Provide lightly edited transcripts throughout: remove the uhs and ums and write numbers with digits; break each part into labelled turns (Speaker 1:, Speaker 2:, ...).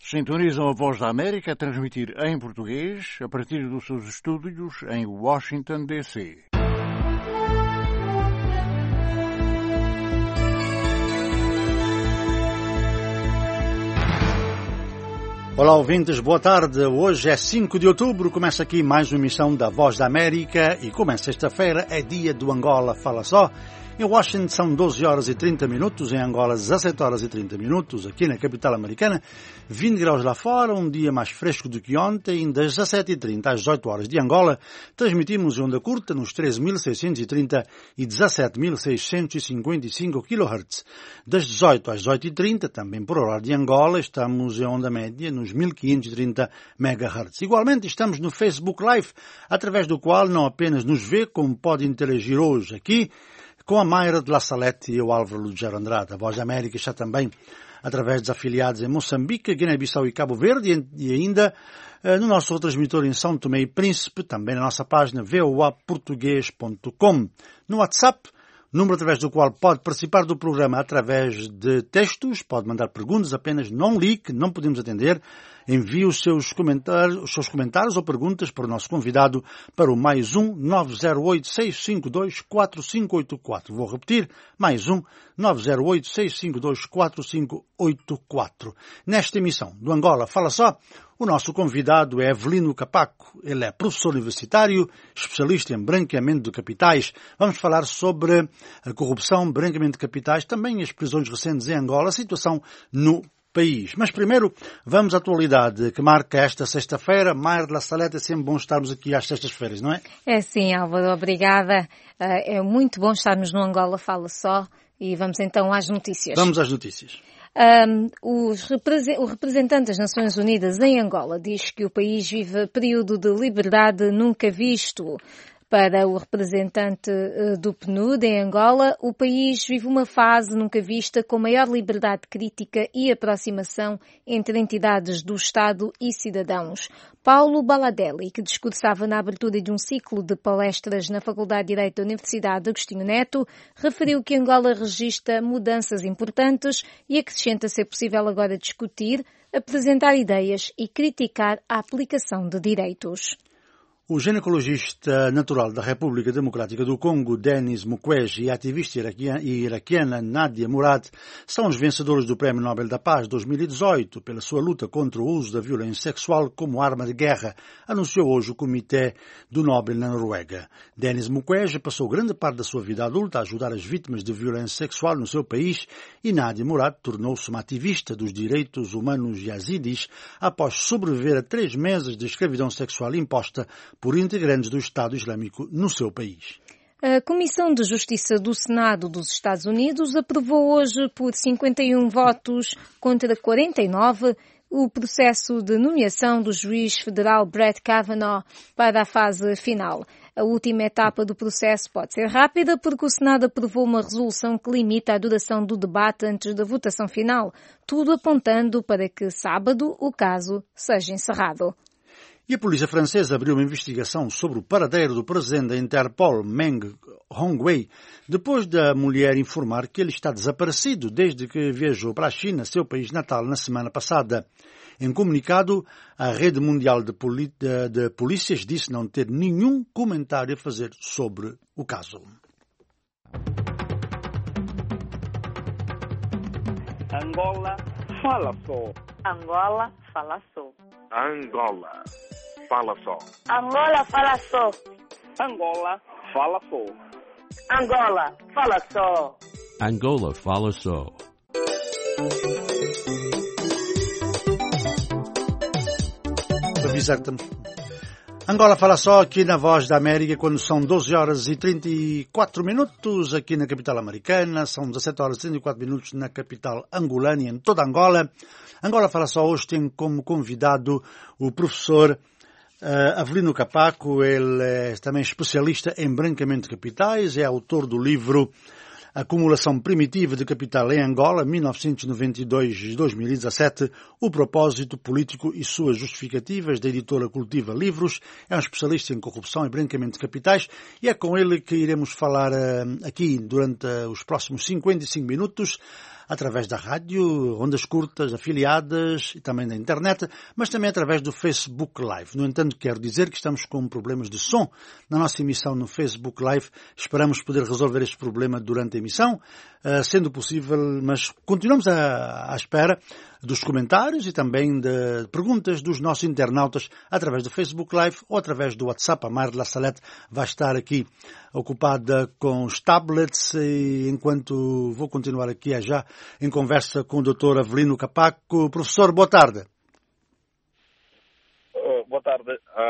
Speaker 1: Sintonizam a Voz da América a transmitir em português a partir dos seus estúdios em Washington, D.C.
Speaker 2: Olá ouvintes, boa tarde. Hoje é 5 de outubro, começa aqui mais uma emissão da Voz da América e como é sexta-feira é dia do Angola Fala Só. Em Washington são 12 horas e 30 minutos, em Angola 17 horas e 30 minutos, aqui na capital americana, 20 graus lá fora, um dia mais fresco do que ontem, das 17h30 às 18 horas de Angola, transmitimos onda curta nos 13.630 e 17.655 kHz. Das 18 às 18h30, também por horário de Angola, estamos em onda média nos 1.530 MHz. Igualmente estamos no Facebook Live, através do qual não apenas nos vê, como pode interagir hoje aqui, com a Mayra de La Salete e o Álvaro Lugero Andrade. A Voz da América está também através dos afiliados em Moçambique, Guiné-Bissau e Cabo Verde e ainda no nosso transmissor em São Tomé e Príncipe, também na nossa página voaportugues.com. No WhatsApp, número através do qual pode participar do programa através de textos, pode mandar perguntas, apenas não ligue, não podemos atender. Envie os seus comentários ou perguntas para o nosso convidado para o mais 908-652-4584. Vou repetir, mais 908-652-4584. Nesta emissão do Angola Fala Só, o nosso convidado é Avelino Capaco. Ele é professor universitário, especialista em branqueamento de capitais. Vamos falar sobre a corrupção, branqueamento de capitais, também as prisões recentes em Angola, a situação no país. Mas primeiro, vamos à atualidade que marca esta sexta-feira. Mayra de La Salete, é sempre bom estarmos aqui às sextas-feiras, não é?
Speaker 3: É sim, Álvaro, obrigada. É muito bom estarmos no Angola Fala Só e vamos então às notícias.
Speaker 2: Vamos às notícias.
Speaker 3: O representante das Nações Unidas em Angola diz que o país vive período de liberdade nunca visto. Para o representante do PNUD em Angola, o país vive uma fase nunca vista com maior liberdade crítica e aproximação entre entidades do Estado e cidadãos. Paulo Baladelli, que discursava na abertura de um ciclo de palestras na Faculdade de Direito da Universidade Agostinho Neto, referiu que Angola registra mudanças importantes e acrescenta ser possível agora discutir, apresentar ideias e criticar a aplicação de direitos.
Speaker 2: O ginecologista natural da República Democrática do Congo, Denis Mukwege, e a ativista iraquiana Nadia Murad são os vencedores do Prémio Nobel da Paz 2018 pela sua luta contra o uso da violência sexual como arma de guerra, anunciou hoje o Comitê do Nobel na Noruega. Denis Mukwege passou grande parte da sua vida adulta a ajudar as vítimas de violência sexual no seu país e Nadia Murad tornou-se uma ativista dos direitos humanos yazidis após sobreviver a 3 meses de escravidão sexual imposta por integrantes do Estado Islâmico no seu país.
Speaker 3: A Comissão de Justiça do Senado dos Estados Unidos aprovou hoje por 51 votos contra 49 o processo de nomeação do juiz federal Brett Kavanaugh para a fase final. A última etapa do processo pode ser rápida porque o Senado aprovou uma resolução que limita a duração do debate antes da votação final, tudo apontando para que sábado o caso seja encerrado.
Speaker 2: E a polícia francesa abriu uma investigação sobre o paradeiro do presidente da Interpol, Meng Hongwei, depois da mulher informar que ele está desaparecido desde que viajou para a China, seu país natal, na semana passada. Em comunicado, a Rede Mundial de Polícias disse não ter nenhum comentário a fazer sobre o caso.
Speaker 4: Angola Fala Só.
Speaker 5: Angola Fala Só.
Speaker 4: Angola Fala Só.
Speaker 5: Angola Fala Só.
Speaker 4: Angola Fala Só.
Speaker 5: Angola Fala Só.
Speaker 6: Angola Fala Só.
Speaker 2: Angola Fala Só aqui na Voz da América quando são 12 horas e 34 minutos aqui na capital americana, são 17 horas e 34 minutos na capital angolana e em toda Angola. Angola Fala Só hoje tem como convidado o professor Avelino Capaco. Ele é também especialista em branqueamento de capitais, é autor do livro Acumulação Primitiva de Capital em Angola, 1992-2017, o propósito político e suas justificativas, da editora Cultiva Livros. É um especialista em corrupção e branqueamento de capitais e é com ele que iremos falar aqui durante os próximos 55 minutos. através da rádio, ondas curtas, afiliadas e também da internet, mas também através do Facebook Live. No entanto, quero dizer que estamos com problemas de som na nossa emissão no Facebook Live. Esperamos poder resolver este problema durante a emissão, sendo possível, mas continuamos à espera dos comentários e também de perguntas dos nossos internautas através do Facebook Live ou através do WhatsApp. A Marla Salete vai estar aqui ocupada com os tablets e enquanto vou continuar aqui já em conversa com o Dr. Avelino Capaco. Professor, boa tarde.
Speaker 7: Boa tarde,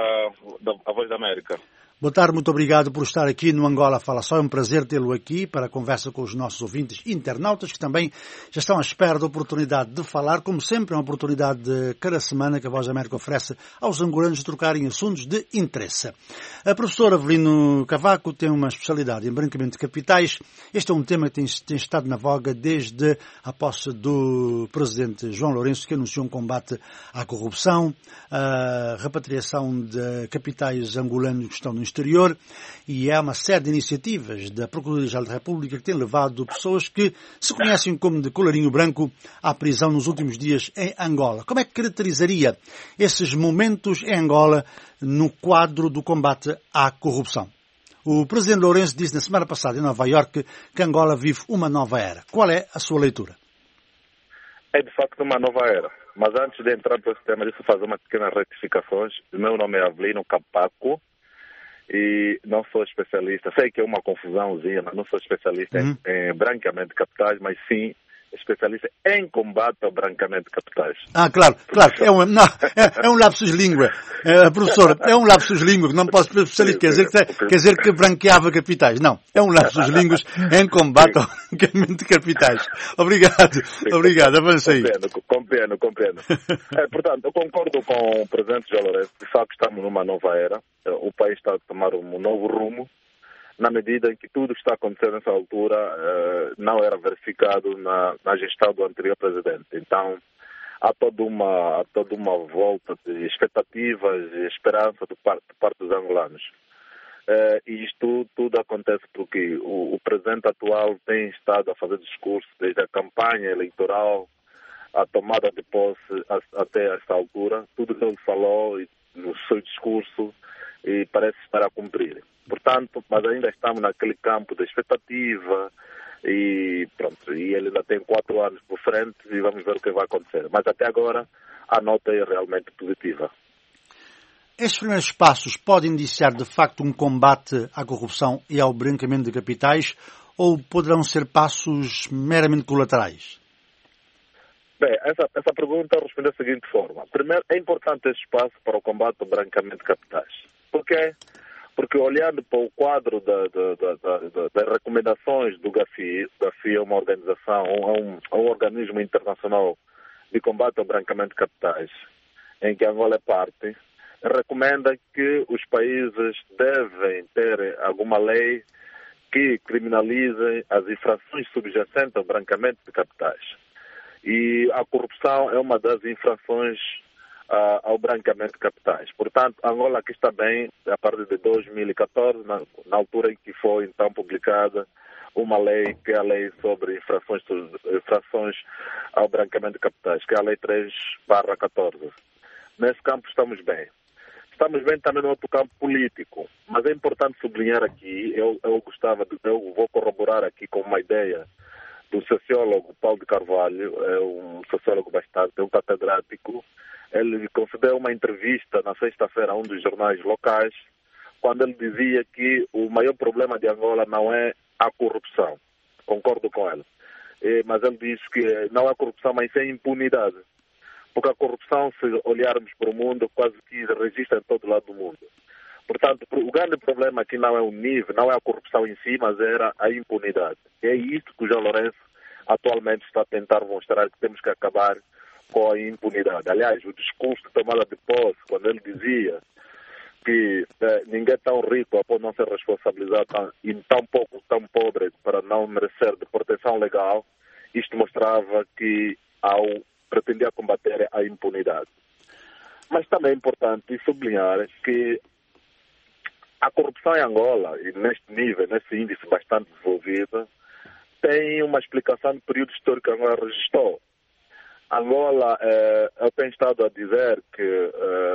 Speaker 7: a Voz da América.
Speaker 2: Boa tarde, muito obrigado por estar aqui no Angola Fala Só. É um prazer tê-lo aqui para a conversa com os nossos ouvintes internautas que também já estão à espera da oportunidade de falar. Como sempre, é uma oportunidade de cada semana que a Voz da América oferece aos angolanos trocarem assuntos de interesse. A professora Avelino Cavaco tem uma especialidade em branqueamento de capitais. Este é um tema que tem estado na voga desde a posse do presidente João Lourenço, que anunciou um combate à corrupção, a repatriação de capitais angolanos que estão no exterior, e há uma série de iniciativas da Procuradoria-Geral da República que tem levado pessoas que se conhecem como de colarinho branco à prisão nos últimos dias em Angola. Como é que caracterizaria esses momentos em Angola no quadro do combate à corrupção? O presidente Lourenço disse na semana passada em Nova Iorque que Angola vive uma nova era. Qual é a sua leitura?
Speaker 7: É de facto uma nova era. Mas antes de entrar para esse tema, deixa eu fazer umas pequenas retificações. O meu nome é Avelino Capaco e não sou especialista. Sei que é uma confusãozinha, mas não sou especialista em branqueamento de capitais, mas sim especialista em combate ao branqueamento de capitais.
Speaker 2: Claro. É um lapsus língua. Professor, é um lapsus língua. Não posso especialista. Quer dizer que branqueava capitais. Não. É um lapsus língua em combate ao branqueamento de capitais. Obrigado. Avança aí.
Speaker 7: Compreendo. Portanto, eu concordo com o presidente João Lourenço. De facto, estamos numa nova era. O país está a tomar um novo rumo, na medida em que tudo que está acontecendo nessa altura não era verificado na gestão do anterior presidente. Então, há toda uma volta de expectativas e esperança de parte dos angolanos. E isto tudo acontece porque o presidente atual tem estado a fazer discurso desde a campanha eleitoral, a tomada de posse até esta altura. Tudo que ele falou no seu discurso e parece estar a cumprir. Portanto, mas ainda estamos naquele campo da expectativa e pronto, e ele ainda tem 4 anos por frente e vamos ver o que vai acontecer. Mas até agora a nota é realmente positiva.
Speaker 2: Estes primeiros passos podem indiciar de facto um combate à corrupção e ao branqueamento de capitais ou poderão ser passos meramente colaterais?
Speaker 7: Bem, essa pergunta responde da seguinte forma. Primeiro, é importante esse espaço para o combate ao branqueamento de capitais. Por quê? Porque olhando para o quadro das recomendações do GAFI é uma organização, é um organismo internacional de combate ao branqueamento de capitais, em que Angola é parte, recomenda que os países devem ter alguma lei que criminalize as infrações subjacentes ao branqueamento de capitais. E a corrupção é uma das infrações ao branqueamento de capitais. Portanto, Angola aqui está bem, a partir de 2014, na altura em que foi então publicada uma lei, que é a lei sobre infrações ao branqueamento de capitais, que é a lei 3/14. Nesse campo estamos bem. Estamos bem também no outro campo político, mas é importante sublinhar aqui, eu vou corroborar aqui com uma ideia do sociólogo Paulo de Carvalho, é um sociólogo bastante, é um catedrático. Ele concedeu uma entrevista na sexta-feira a um dos jornais locais, quando ele dizia que o maior problema de Angola não é a corrupção. Concordo com ele. Mas ele diz que não é corrupção, mas é impunidade. Porque a corrupção, se olharmos para o mundo, quase que registra em todo lado do mundo. Portanto, o grande problema aqui não é o nível, não é a corrupção em si, mas era a impunidade. E é isso que o João Lourenço atualmente está a tentar mostrar, que temos que acabar com a impunidade. Aliás, o discurso de tomada de posse, quando ele dizia que ninguém é tão rico a não ser responsabilizado e tão pouco, tão pobre para não merecer de proteção legal, isto mostrava que pretendia combater a impunidade. Mas também é importante sublinhar que a corrupção em Angola, e neste nível, nesse índice bastante desenvolvido, tem uma explicação do período histórico que Angola registrou. Angola, eu tenho estado a dizer que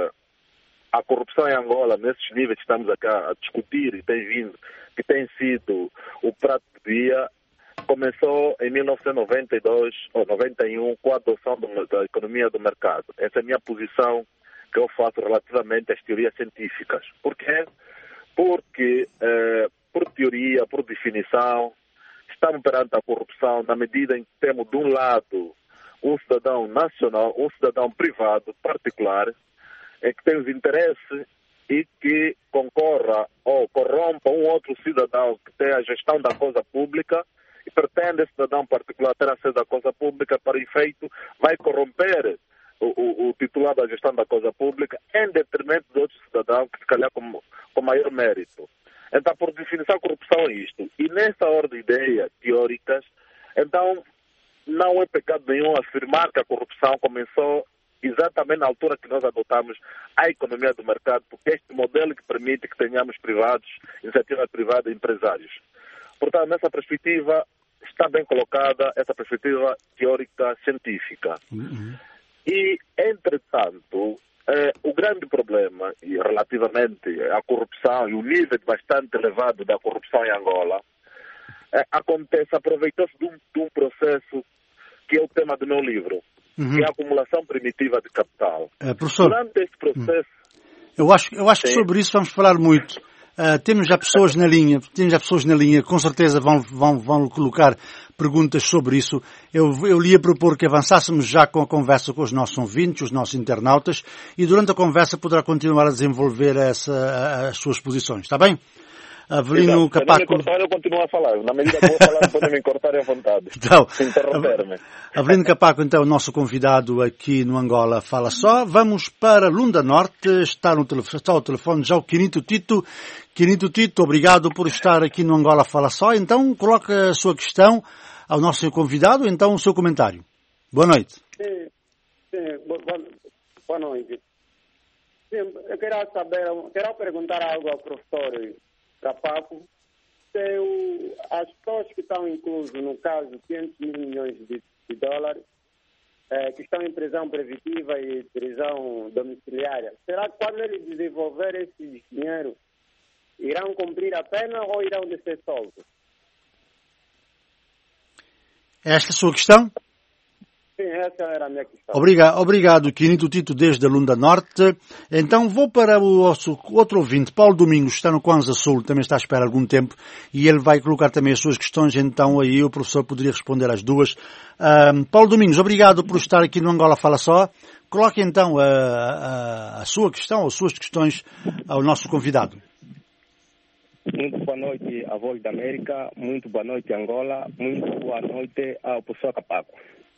Speaker 7: a corrupção em Angola, nesses níveis que estamos aqui a discutir e que tem sido o prato do dia, começou em 1992 ou 91 com a adoção da economia do mercado. Essa é a minha posição que eu faço relativamente às teorias científicas. Por quê? Porque, por teoria, por definição, estamos perante a corrupção na medida em que temos, de um lado, um cidadão nacional, um cidadão privado, particular, que tem os interesses e que concorra ou corrompa um outro cidadão que tem a gestão da coisa pública e pretende esse cidadão particular ter acesso à coisa pública para efeito, vai corromper o titular da gestão da coisa pública em detrimento de outro cidadão que se calhar com maior mérito. Então, por definição, a corrupção é isto. E nessa ordem de ideias teóricas, então, não é pecado nenhum afirmar que a corrupção começou exatamente na altura que nós adotamos a economia do mercado, porque é este modelo que permite que tenhamos privados, iniciativa privada e empresários. Portanto, nessa perspectiva, está bem colocada essa perspectiva teórica científica. E, entretanto, o grande problema relativamente à corrupção e o nível bastante elevado da corrupção em Angola acontece, aproveitou-se de um processo que é o tema do meu livro, que é a acumulação primitiva de capital.
Speaker 2: Professor,
Speaker 7: durante este processo...
Speaker 2: Eu acho que sobre isso vamos falar muito. Temos já pessoas na linha, com certeza vão colocar perguntas sobre isso. Eu lhe ia propor que avançássemos já com a conversa com os nossos ouvintes, os nossos internautas, e durante a conversa poderá continuar a desenvolver as suas posições. Está bem? Avelino Capaco...
Speaker 7: Se não me cortar, eu continuo a falar. Na medida que vou falar, podem me cortar à vontade.
Speaker 2: Então,
Speaker 7: interromper-me.
Speaker 2: Avelino Capaco, então, nosso convidado aqui no Angola Fala Só. Vamos para Lunda Norte. Está ao telefone já o Quinito Tito. Quinito Tito, obrigado por estar aqui no Angola Fala Só. Então, coloque a sua questão ao nosso convidado, então o seu comentário. Boa noite.
Speaker 8: Sim, boa noite. Sim, eu quero perguntar algo ao professor Capaco. As pessoas que estão inclusas, no caso, 500 mil milhões de dólares, que estão em prisão preventiva e prisão domiciliária, será que quando eles desenvolverem esse dinheiro, irão cumprir a pena ou irão ser soltos?
Speaker 2: Esta é a sua questão?
Speaker 8: Sim, essa era a minha questão.
Speaker 2: Obrigado, Quinito Tito, desde a Lunda Norte. Então vou para o nosso outro ouvinte, Paulo Domingos, está no Kwanza Sul, também está à espera algum tempo, e ele vai colocar também as suas questões, então aí o professor poderia responder às duas. Paulo Domingos, obrigado por estar aqui no Angola Fala Só. Coloque então a sua questão, as suas questões ao nosso convidado.
Speaker 9: Muito boa noite à Voz da América, muito boa noite Angola, muito boa noite ao professor Capaco.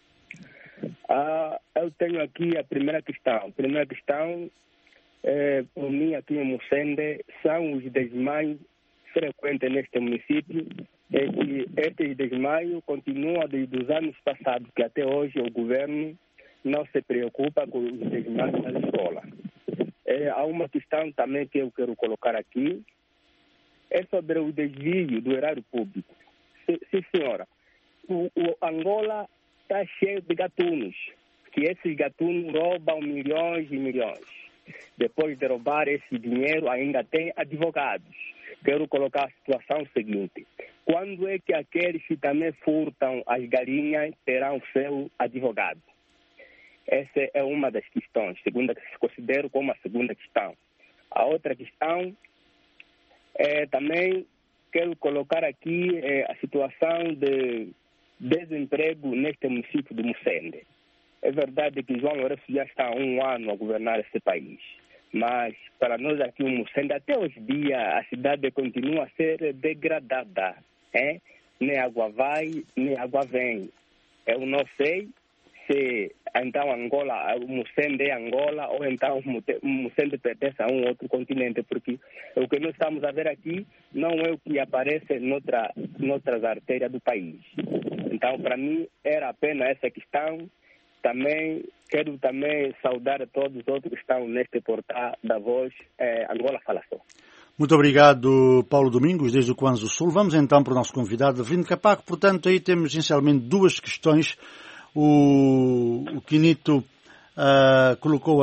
Speaker 9: Eu tenho aqui a primeira questão. A primeira questão, por mim, aqui em Mucende, são os desmaios frequentes neste município. Estes desmaios continuam desde os anos passados, que até hoje o governo não se preocupa com os desmaios na escola. Há uma questão também que eu quero colocar aqui, é sobre o desvio do erário público. Sim, senhora. O Angola está cheio de gatunos, que esses gatunos roubam milhões e milhões. Depois de roubar esse dinheiro, ainda tem advogados. Quero colocar a situação seguinte. Quando é que aqueles que também furtam as galinhas terão seu advogado? Essa é uma das questões, segunda que considero como a segunda questão. A outra questão também quero colocar aqui a situação de desemprego neste município de Mucende. É verdade que João Lourenço já está há 1 ano a governar este país, mas para nós aqui em Mucende, até hoje em dia, a cidade continua a ser degradada. Nem água vai, nem água vem. Eu não sei se então Angola, Mucende é Angola, ou então Mucende pertence a um outro continente, porque o que nós estamos a ver aqui não é o que aparece noutras artérias do país. Então, para mim, era apenas essa questão. Também quero saudar a todos os outros que estão neste portal da Voz Angola Fala Só.
Speaker 2: Muito obrigado, Paulo Domingos, desde o Kwanza Sul. Vamos então para o nosso convidado, Avelino Capaco. Portanto, aí temos essencialmente duas questões. O Quinito colocou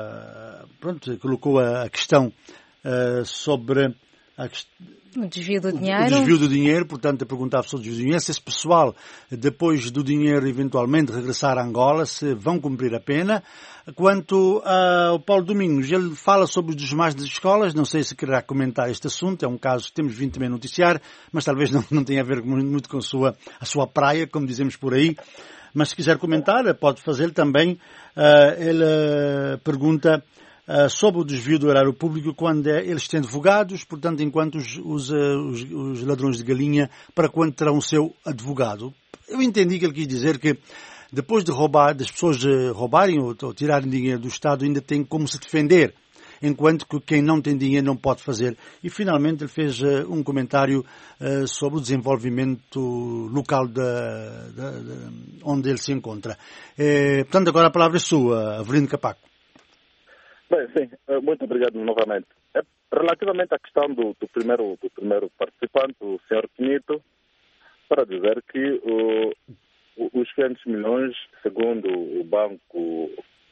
Speaker 2: a questão sobre
Speaker 3: o desvio do dinheiro.
Speaker 2: O desvio do dinheiro, portanto, a perguntar sobre o desvio do dinheiro, se esse pessoal, depois do dinheiro eventualmente regressar a Angola, se vão cumprir a pena. Quanto ao Paulo Domingos, ele fala sobre os desmais das escolas, não sei se quererá comentar este assunto, é um caso que temos vindo também a noticiar, mas talvez não tenha a ver muito com a sua praia, como dizemos por aí. Mas se quiser comentar, pode fazer também. Ele pergunta sobre o desvio do erário público quando eles têm advogados, portanto, enquanto os ladrões de galinha, para quando terão o seu advogado. Eu entendi que ele quis dizer que depois de roubar, das pessoas roubarem ou tirarem dinheiro do Estado, ainda tem como se defender, enquanto que quem não tem dinheiro não pode fazer. E finalmente ele fez um comentário sobre o desenvolvimento local onde ele se encontra. Portanto, agora a palavra é sua, Avelino Capaco.
Speaker 7: Bem, sim, muito obrigado novamente. Relativamente à questão do primeiro participante, o Sr. Quinito, para dizer que os 500 milhões, segundo o banco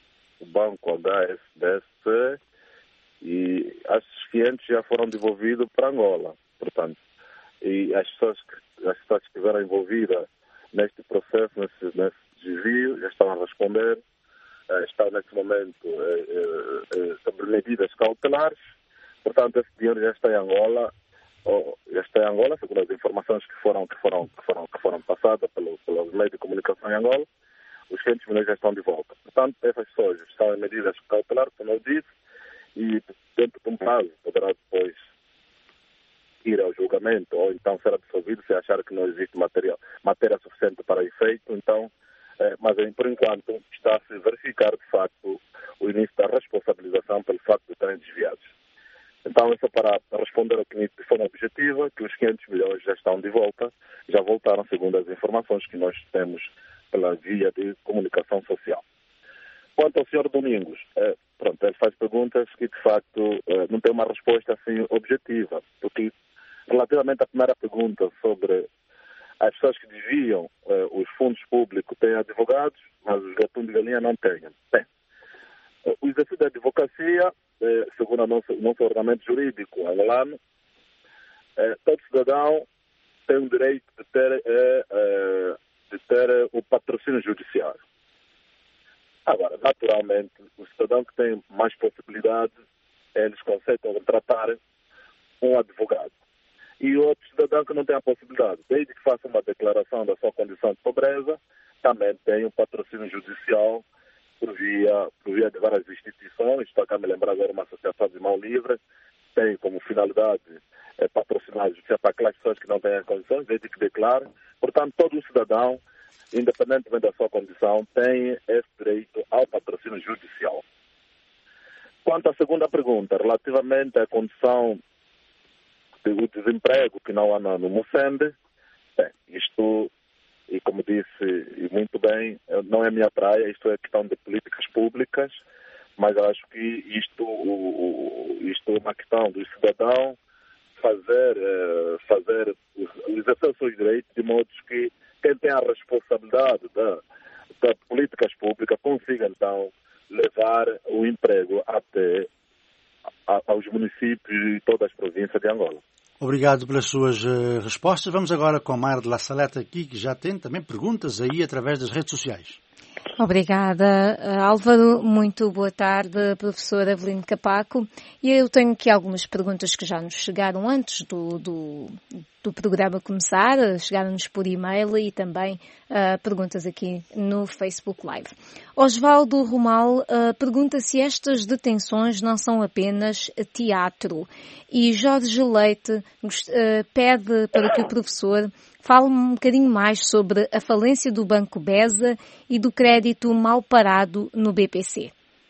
Speaker 7: HSBC, e esses 500 já foram devolvidos para Angola. Portanto, e as pessoas que estiveram envolvidas neste processo, nesse desvio, já estão a responder. Está nesse momento sobre medidas cautelares. Portanto, esse dinheiro já está em Angola, segundo as informações que foram passadas pelos meios de comunicação em Angola. Os 500 milhões já estão de volta. Portanto, essas pessoas estão em medidas cautelares, como eu disse, e dentro de um prazo poderá depois ir ao julgamento ou então ser absolvido se achar que não existe matéria suficiente para efeito. Então, mas por enquanto está a se verificar de facto o início da responsabilização pelo facto de estarem desviados. Então, isso é para responder ao Quinito de forma objetiva, que os 500 milhões já estão de volta, já voltaram segundo as informações que nós temos pela via de comunicação social. Quanto ao Sr. Domingos, ele faz perguntas que de facto não tem uma resposta assim objetiva, porque relativamente à primeira pergunta sobre as pessoas que desviam os fundos públicos têm advogados, mas os gatunos de galinha não têm. Bem, o exercício da advocacia, segundo o nosso ordenamento jurídico angolano, todo cidadão tem o direito de ter o patrocínio judiciário. Agora, naturalmente, o cidadão que tem mais possibilidades, eles conseguem contratar um advogado. E outro cidadão que não tem a possibilidade, desde que faça uma declaração da sua condição de pobreza, também tem um patrocínio judicial por via de várias instituições. Estou a me lembrar agora uma associação de mão livre, tem como finalidade patrocinar a justiça para aquelas pessoas que não têm as condições, desde que declare. Portanto, todo cidadão, independentemente da sua condição, tem esse direito ao patrocínio judicial. Quanto à segunda pergunta, relativamente à condição do desemprego que não há no Moçambique, isto, e como disse e muito bem, não é minha praia, isto é questão de políticas públicas, mas eu acho que isto é uma questão do cidadão exercer os seus direitos, de modo que quem tem a responsabilidade das políticas públicas consiga então levar o emprego até aos municípios e todas as províncias de Angola.
Speaker 2: Obrigado pelas suas respostas. Vamos agora com a Mara de La Saleta aqui, que já tem também perguntas aí através das redes sociais.
Speaker 3: Obrigada, Álvaro. Muito boa tarde, professor Avelino Capaco. E eu tenho aqui algumas perguntas que já nos chegaram antes do programa começar, chegaram-nos por e-mail e também perguntas aqui no Facebook Live. Osvaldo Romal pergunta se estas detenções não são apenas teatro. E Jorge Leite pede para que o professor fale um bocadinho mais sobre a falência do Banco Beza e do crédito mal parado no BPC.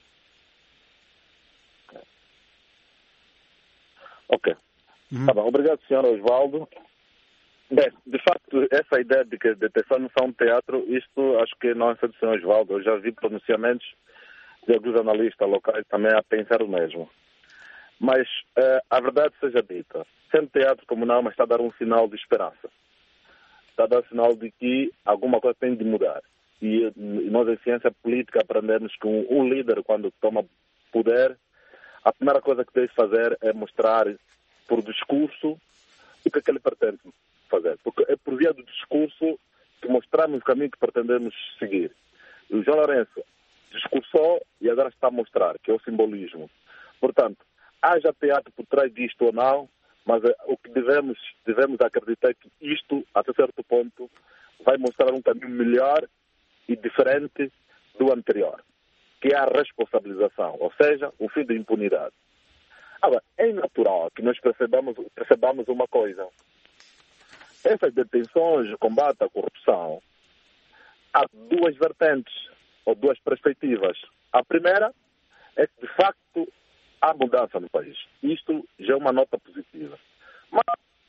Speaker 7: Ok. Tá bom. Obrigado, Sr. Osvaldo. Bem, de facto, essa ideia de que detenção não são teatro, isto acho que não é só do Sr. Osvaldo. Eu já vi pronunciamentos de alguns analistas locais também a pensar o mesmo. Mas a verdade seja dita, sendo teatro comunal, mas está a dar um sinal de esperança. Está a dar um sinal de que alguma coisa tem de mudar. E nós, em ciência política, aprendemos que um líder, quando toma poder, a primeira coisa que tem de fazer é mostrar por discurso o que é que ele pretende fazer. Porque é por via do discurso que mostramos o caminho que pretendemos seguir. E o João Lourenço discursou e agora está a mostrar, que é o simbolismo. Portanto, haja teatro por trás disto ou não, mas o que devemos acreditar é que isto, até certo ponto, vai mostrar um caminho melhor e diferente do anterior, que é a responsabilização, ou seja, o fim da impunidade. Agora, é natural que nós percebamos uma coisa. Essas detenções de combate à corrupção, há duas vertentes, ou duas perspectivas. A primeira é que, de facto, há mudança no país. Isto já é uma nota positiva. Mas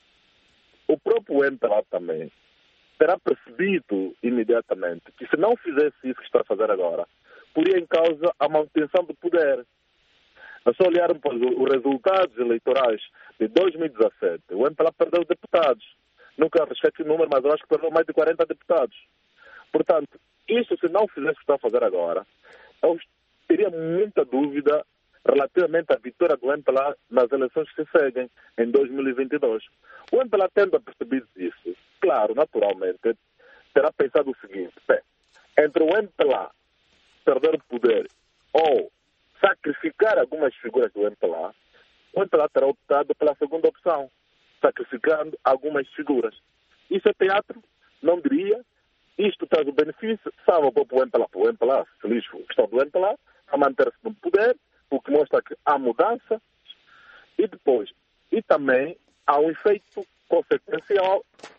Speaker 7: o próprio MPLA também terá percebido imediatamente que, se não fizesse isso que está a fazer agora, poria em causa a manutenção do poder. É só olharmos para os resultados eleitorais de 2017. O MPLA perdeu deputados. Nunca respeito o número, mas eu acho que perdeu mais de 40 deputados. Portanto, isso, se não fizesse o que está a fazer agora, eu teria muita dúvida relativamente à vitória do MPLA nas eleições que se seguem em 2022. O MPLA, tendo percebido isso, claro, naturalmente, terá pensado o seguinte: entre o MPLA perder o poder ou sacrificar algumas figuras do MPLA, o MPLA terá optado pela segunda opção, sacrificando algumas figuras. Isso é teatro? Não diria. Isto traz o benefício, salva para o MPLA, feliz com a questão do MPLA, a manter-se no poder, o que mostra que há mudança, e depois, e também há um efeito consequencial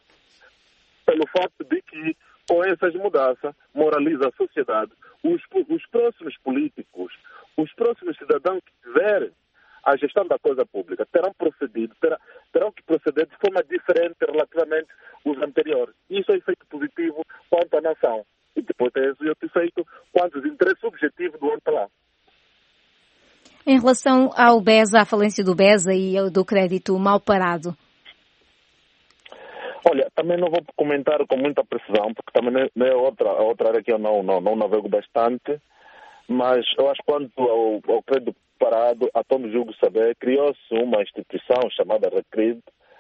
Speaker 7: pelo facto de que, com essas mudanças, moraliza a sociedade. Os próximos políticos, os próximos cidadãos que tiverem a gestão da coisa pública terão que proceder de forma diferente relativamente aos anteriores. Isso é efeito positivo quanto à nação. E depois tem esse outro efeito quanto aos interesses objetivos do MPLA.
Speaker 3: Em relação ao BESA, à falência do BESA e do crédito mal parado?
Speaker 7: Olha, também não vou comentar com muita precisão, porque também não é outra área que eu não navego bastante, mas eu acho que quanto ao crédito parado, a todo julgo saber, criou-se uma instituição chamada Recredit.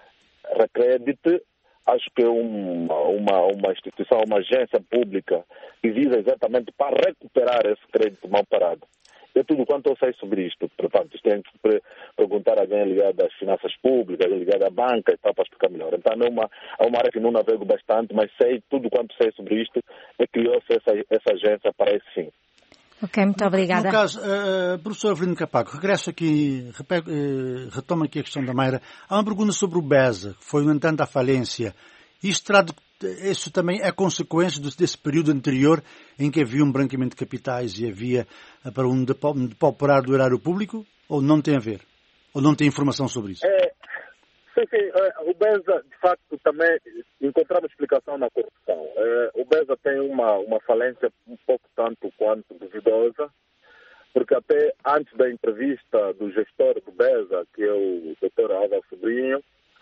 Speaker 7: Acho que é uma instituição, uma agência pública que visa exatamente para recuperar esse crédito mal parado. É tudo quanto eu sei sobre isto. Portanto, isto tem que perguntar a alguém ligado às finanças públicas, ligado à banca e tal, para explicar melhor. Então, é uma área que não navego bastante, mas tudo quanto sei sobre isto, é que criou-se essa agência para esse fim.
Speaker 3: Ok, muito obrigada.
Speaker 2: No caso, professor Avelino Capaco, regresso aqui, retomo aqui a questão da Mayra. Há uma pergunta sobre o BESA, que foi, no entanto, à falência. Isso também é consequência desse período anterior em que havia um branqueamento de capitais e havia para um depauperar do erário público? Ou não tem a ver? Ou não tem informação sobre isso?
Speaker 7: Sim, o BESA, de facto, também encontramos explicação na corrupção. O BESA tem uma falência um pouco tanto quanto duvidosa, porque até antes da entrevista do gestor do BESA, que é o Dr. Álvaro Sobrinho,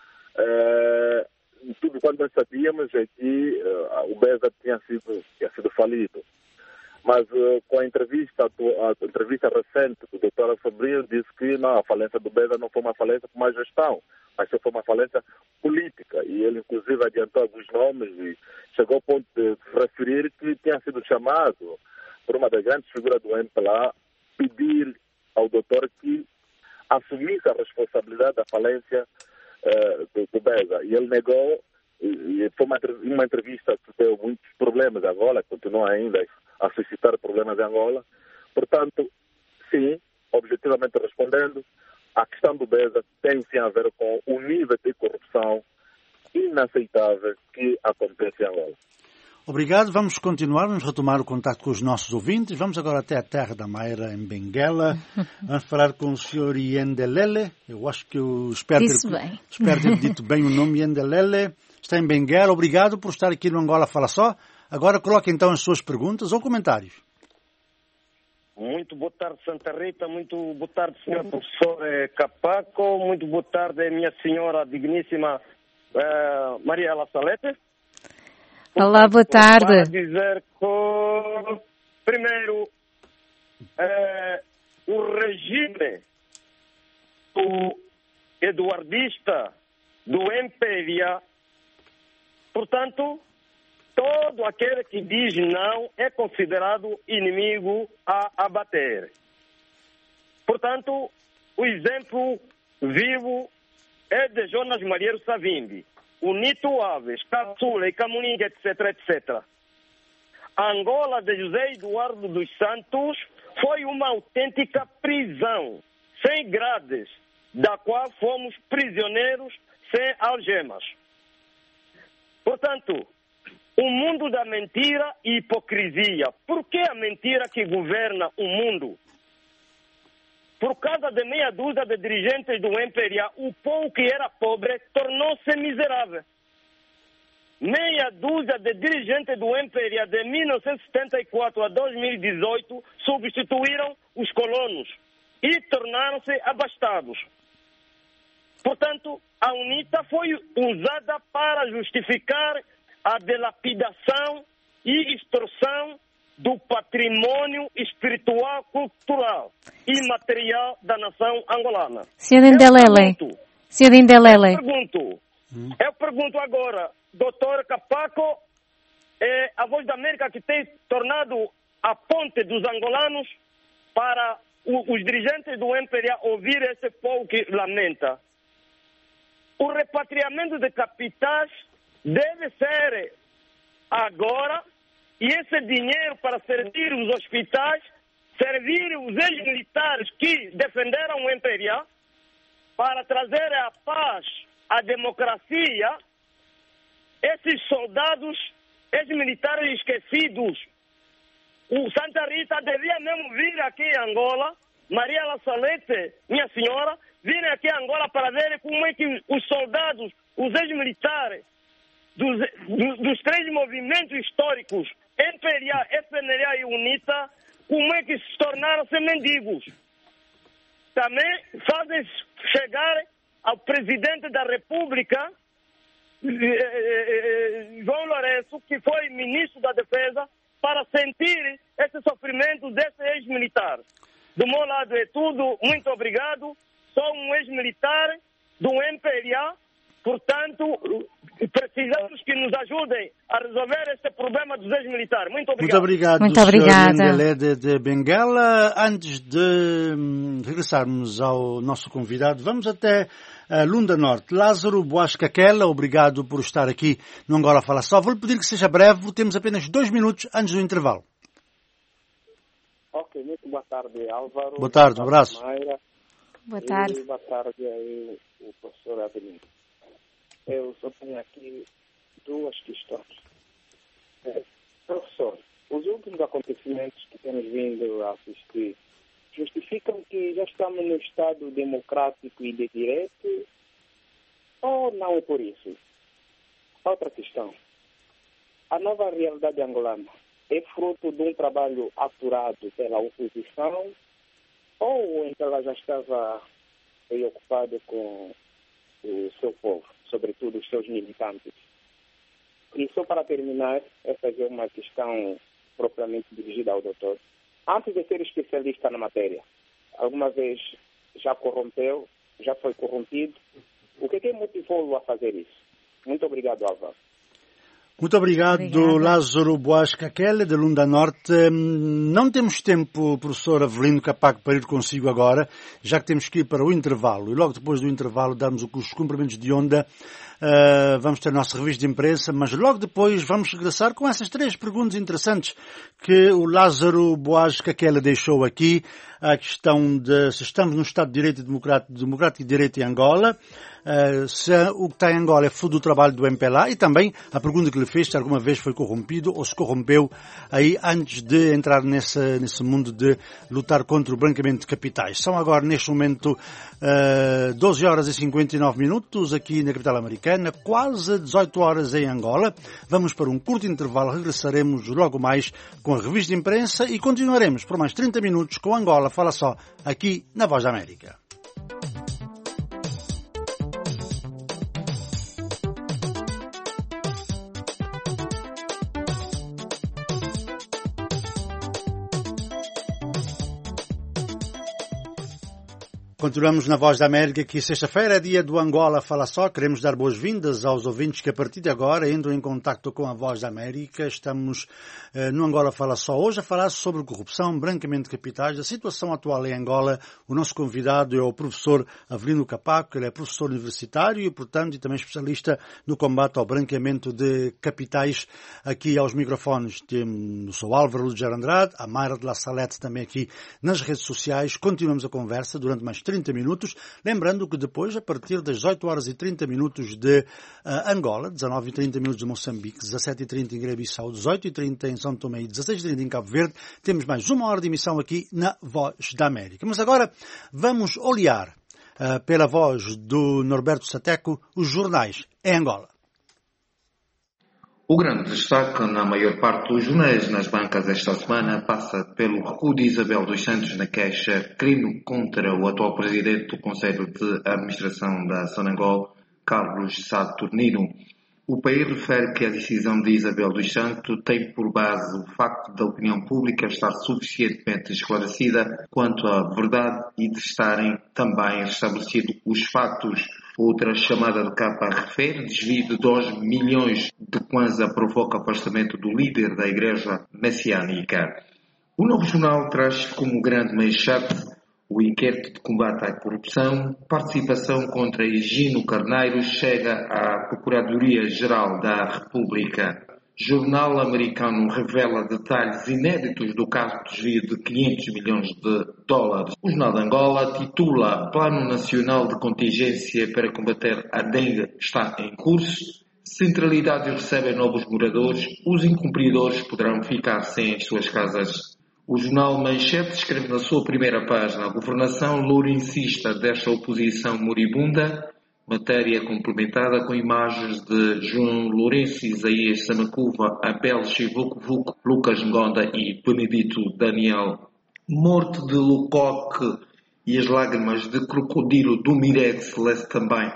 Speaker 7: tudo quanto nós sabíamos é que o BESA tinha sido falido. Mas com a entrevista recente do Dr. Álvaro Sobrinho, disse que não, a falência do BESA não foi uma falência por má gestão, mas foi uma falência política. E ele, inclusive, adiantou alguns nomes e chegou ao ponto de se referir que tinha sido chamado por uma das grandes figuras do MPLA pedir ao doutor que assumisse a responsabilidade da falência do BESA. E ele negou, e foi uma entrevista que deu muitos problemas em Angola, continua ainda a suscitar problemas em Angola. Portanto, sim, objetivamente respondendo, a questão do BESA tem sim a ver com o nível de corrupção inaceitável que acontece em Angola.
Speaker 2: Obrigado. Vamos continuar, vamos retomar o contato com os nossos ouvintes. Vamos agora até a terra da Mayra, em Benguela. Vamos falar com o Sr. Yendelele. Eu acho que eu espero ter dito bem o nome, Yendelele. Está em Benguela. Obrigado por estar aqui no Angola Fala Só. Agora coloque então as suas perguntas ou comentários.
Speaker 10: Muito boa tarde, Santa Rita. Muito boa tarde, senhor professor Capaco. Muito boa tarde, minha senhora digníssima Mariela Salete.
Speaker 3: Olá, boa tarde.
Speaker 10: Para dizer que, primeiro, o regime do eduardista do MPLA, portanto, todo aquele que diz não é considerado inimigo a abater. Portanto, o exemplo vivo é de Jonas Malheiro Savimbi, o Nito Alves, Caçula e Camuninga, etc, etc. A Angola de José Eduardo dos Santos foi uma autêntica prisão, sem grades, da qual fomos prisioneiros sem algemas. Portanto, o mundo da mentira e hipocrisia. Por que a mentira que governa o mundo? Por causa de meia dúzia de dirigentes do MPLA, o povo que era pobre tornou-se miserável. Meia dúzia de dirigentes do MPLA de 1974 a 2018 substituíram os colonos e tornaram-se abastados. Portanto, a UNITA foi usada para justificar a dilapidação e extorsão do patrimônio espiritual, cultural e material da nação angolana.
Speaker 3: Sr. Indelele.
Speaker 10: Eu pergunto agora, doutor Capaco, a Voz da América que tem tornado a ponte dos angolanos para os dirigentes do MPLA ouvir esse povo que lamenta. O repatriamento de capitais deve ser agora, e esse dinheiro para servir os hospitais, servir os ex-militares que defenderam o MPLA, para trazer a paz, a democracia, esses soldados, ex-militares esquecidos. O Santa Rita devia mesmo vir aqui em Angola, Mariela Salete, minha senhora, virem aqui em Angola para ver como é que os soldados, os ex-militares, dos três movimentos históricos, MPLA, FNLA e UNITA, como é que se tornaram-se mendigos. Também fazem chegar ao presidente da República, João Lourenço, que foi ministro da Defesa, para sentir esse sofrimento desse ex-militar. Do meu lado é tudo, muito obrigado. Sou um ex-militar do MPLA, portanto, precisamos que nos ajudem a resolver este problema dos ex-militares. Muito obrigado.
Speaker 2: Muito obrigado, Sr. Indelele de Benguela. Antes de regressarmos ao nosso convidado, vamos até Lunda Norte. Lázaro Boas Caquela, obrigado por estar aqui no Angola Fala Só. Vou-lhe pedir que seja breve, temos apenas 2 minutos antes do intervalo.
Speaker 8: Ok, muito boa tarde, Álvaro.
Speaker 2: Boa tarde, um abraço.
Speaker 8: Mayra.
Speaker 3: Boa tarde.
Speaker 8: E boa tarde aí, o professor Adelino. Eu só tenho aqui 2 questões. Professor, os últimos acontecimentos que temos vindo a assistir justificam que já estamos no Estado democrático e de direito ou não é por isso? Outra questão. A nova realidade angolana é fruto de um trabalho apurado pela oposição ou então ela já estava preocupada com o seu povo, sobretudo os seus militantes? E só para terminar, essa é uma questão propriamente dirigida ao doutor. Antes de ser especialista na matéria, alguma vez já corrompeu, já foi corrompido? O que motivou-o a fazer isso? Muito obrigado, Álvaro.
Speaker 2: Muito obrigado, Lázaro Boas Caquela, de Lunda Norte. Não temos tempo, professor Avelino Capaco, para ir consigo agora, já que temos que ir para o intervalo. E logo depois do intervalo darmos os cumprimentos de onda. Vamos ter a nossa revista de imprensa, mas logo depois vamos regressar com essas 3 perguntas interessantes que o Lázaro Boas Caquela deixou aqui. A questão de se estamos no Estado de Direito democrático e de Direito em Angola, se o que está em Angola é fruto do trabalho do MPLA, e também a pergunta que lhe fez se alguma vez foi corrompido ou se corrompeu aí antes de entrar nesse mundo de lutar contra o branqueamento de capitais. São agora, neste momento, 12 horas e 59 minutos aqui na capital americana. Antena, quase 18 horas em Angola. Vamos para um curto intervalo, regressaremos logo mais com a revista de imprensa e continuaremos por mais 30 minutos com Angola Fala Só, aqui na Voz da América. Continuamos na Voz da América, que sexta-feira é dia do Angola Fala Só. Queremos dar boas-vindas aos ouvintes que a partir de agora entram em contacto com a Voz da América. Estamos no Angola Fala Só hoje a falar sobre corrupção, branqueamento de capitais, a situação atual em Angola. O nosso convidado é o professor Avelino Capaco. Ele é professor universitário e, portanto, e também especialista no combate ao branqueamento de capitais. Aqui aos microfones temos o Álvaro Lugero Andrade, a Mayra de La Salete também aqui nas redes sociais. Continuamos a conversa durante mais 30 minutos, lembrando que depois, a partir das 18 horas e 30 minutos de Angola, 19 e 30 minutos de Moçambique, 17 e 30 em Guiné-Bissau, 18 e 30 em São Tomé e 16 e 30 em Cabo Verde, temos mais uma hora de emissão aqui na Voz da América. Mas agora vamos olhar pela voz do Norberto Sateco os jornais em Angola.
Speaker 11: O grande destaque na maior parte dos jornais nas bancas esta semana passa pelo recuo de Isabel dos Santos na queixa crime contra o atual presidente do Conselho de Administração da Sonangol, Carlos Saturnino. O país refere que a decisão de Isabel dos Santos tem por base o facto da opinião pública estar suficientemente esclarecida quanto à verdade e de estarem também estabelecidos os fatos. Outra chamada de capa refere desvio de 2 milhões de kwanza provoca afastamento do líder da Igreja Messiânica. O Novo Jornal traz como grande manchete o inquérito de combate à corrupção, participação contra Higino Carneiro chega à Procuradoria-Geral da República. Jornal americano revela detalhes inéditos do caso de desvio de 500 milhões de dólares. O Jornal de Angola titula Plano Nacional de Contingência para combater a dengue está em curso. Centralidades recebem novos moradores. Os incumpridores poderão ficar sem as suas casas. O jornal Manchete escreve na sua primeira página: a governação lourencista desta oposição moribunda, matéria complementada com imagens de João Lourenço, Isaías Samacuva, Abel Chivuco, Lucas Ngonda e Benedito Daniel. Morte de Lucoque e as lágrimas de crocodilo do Mirex lê-se também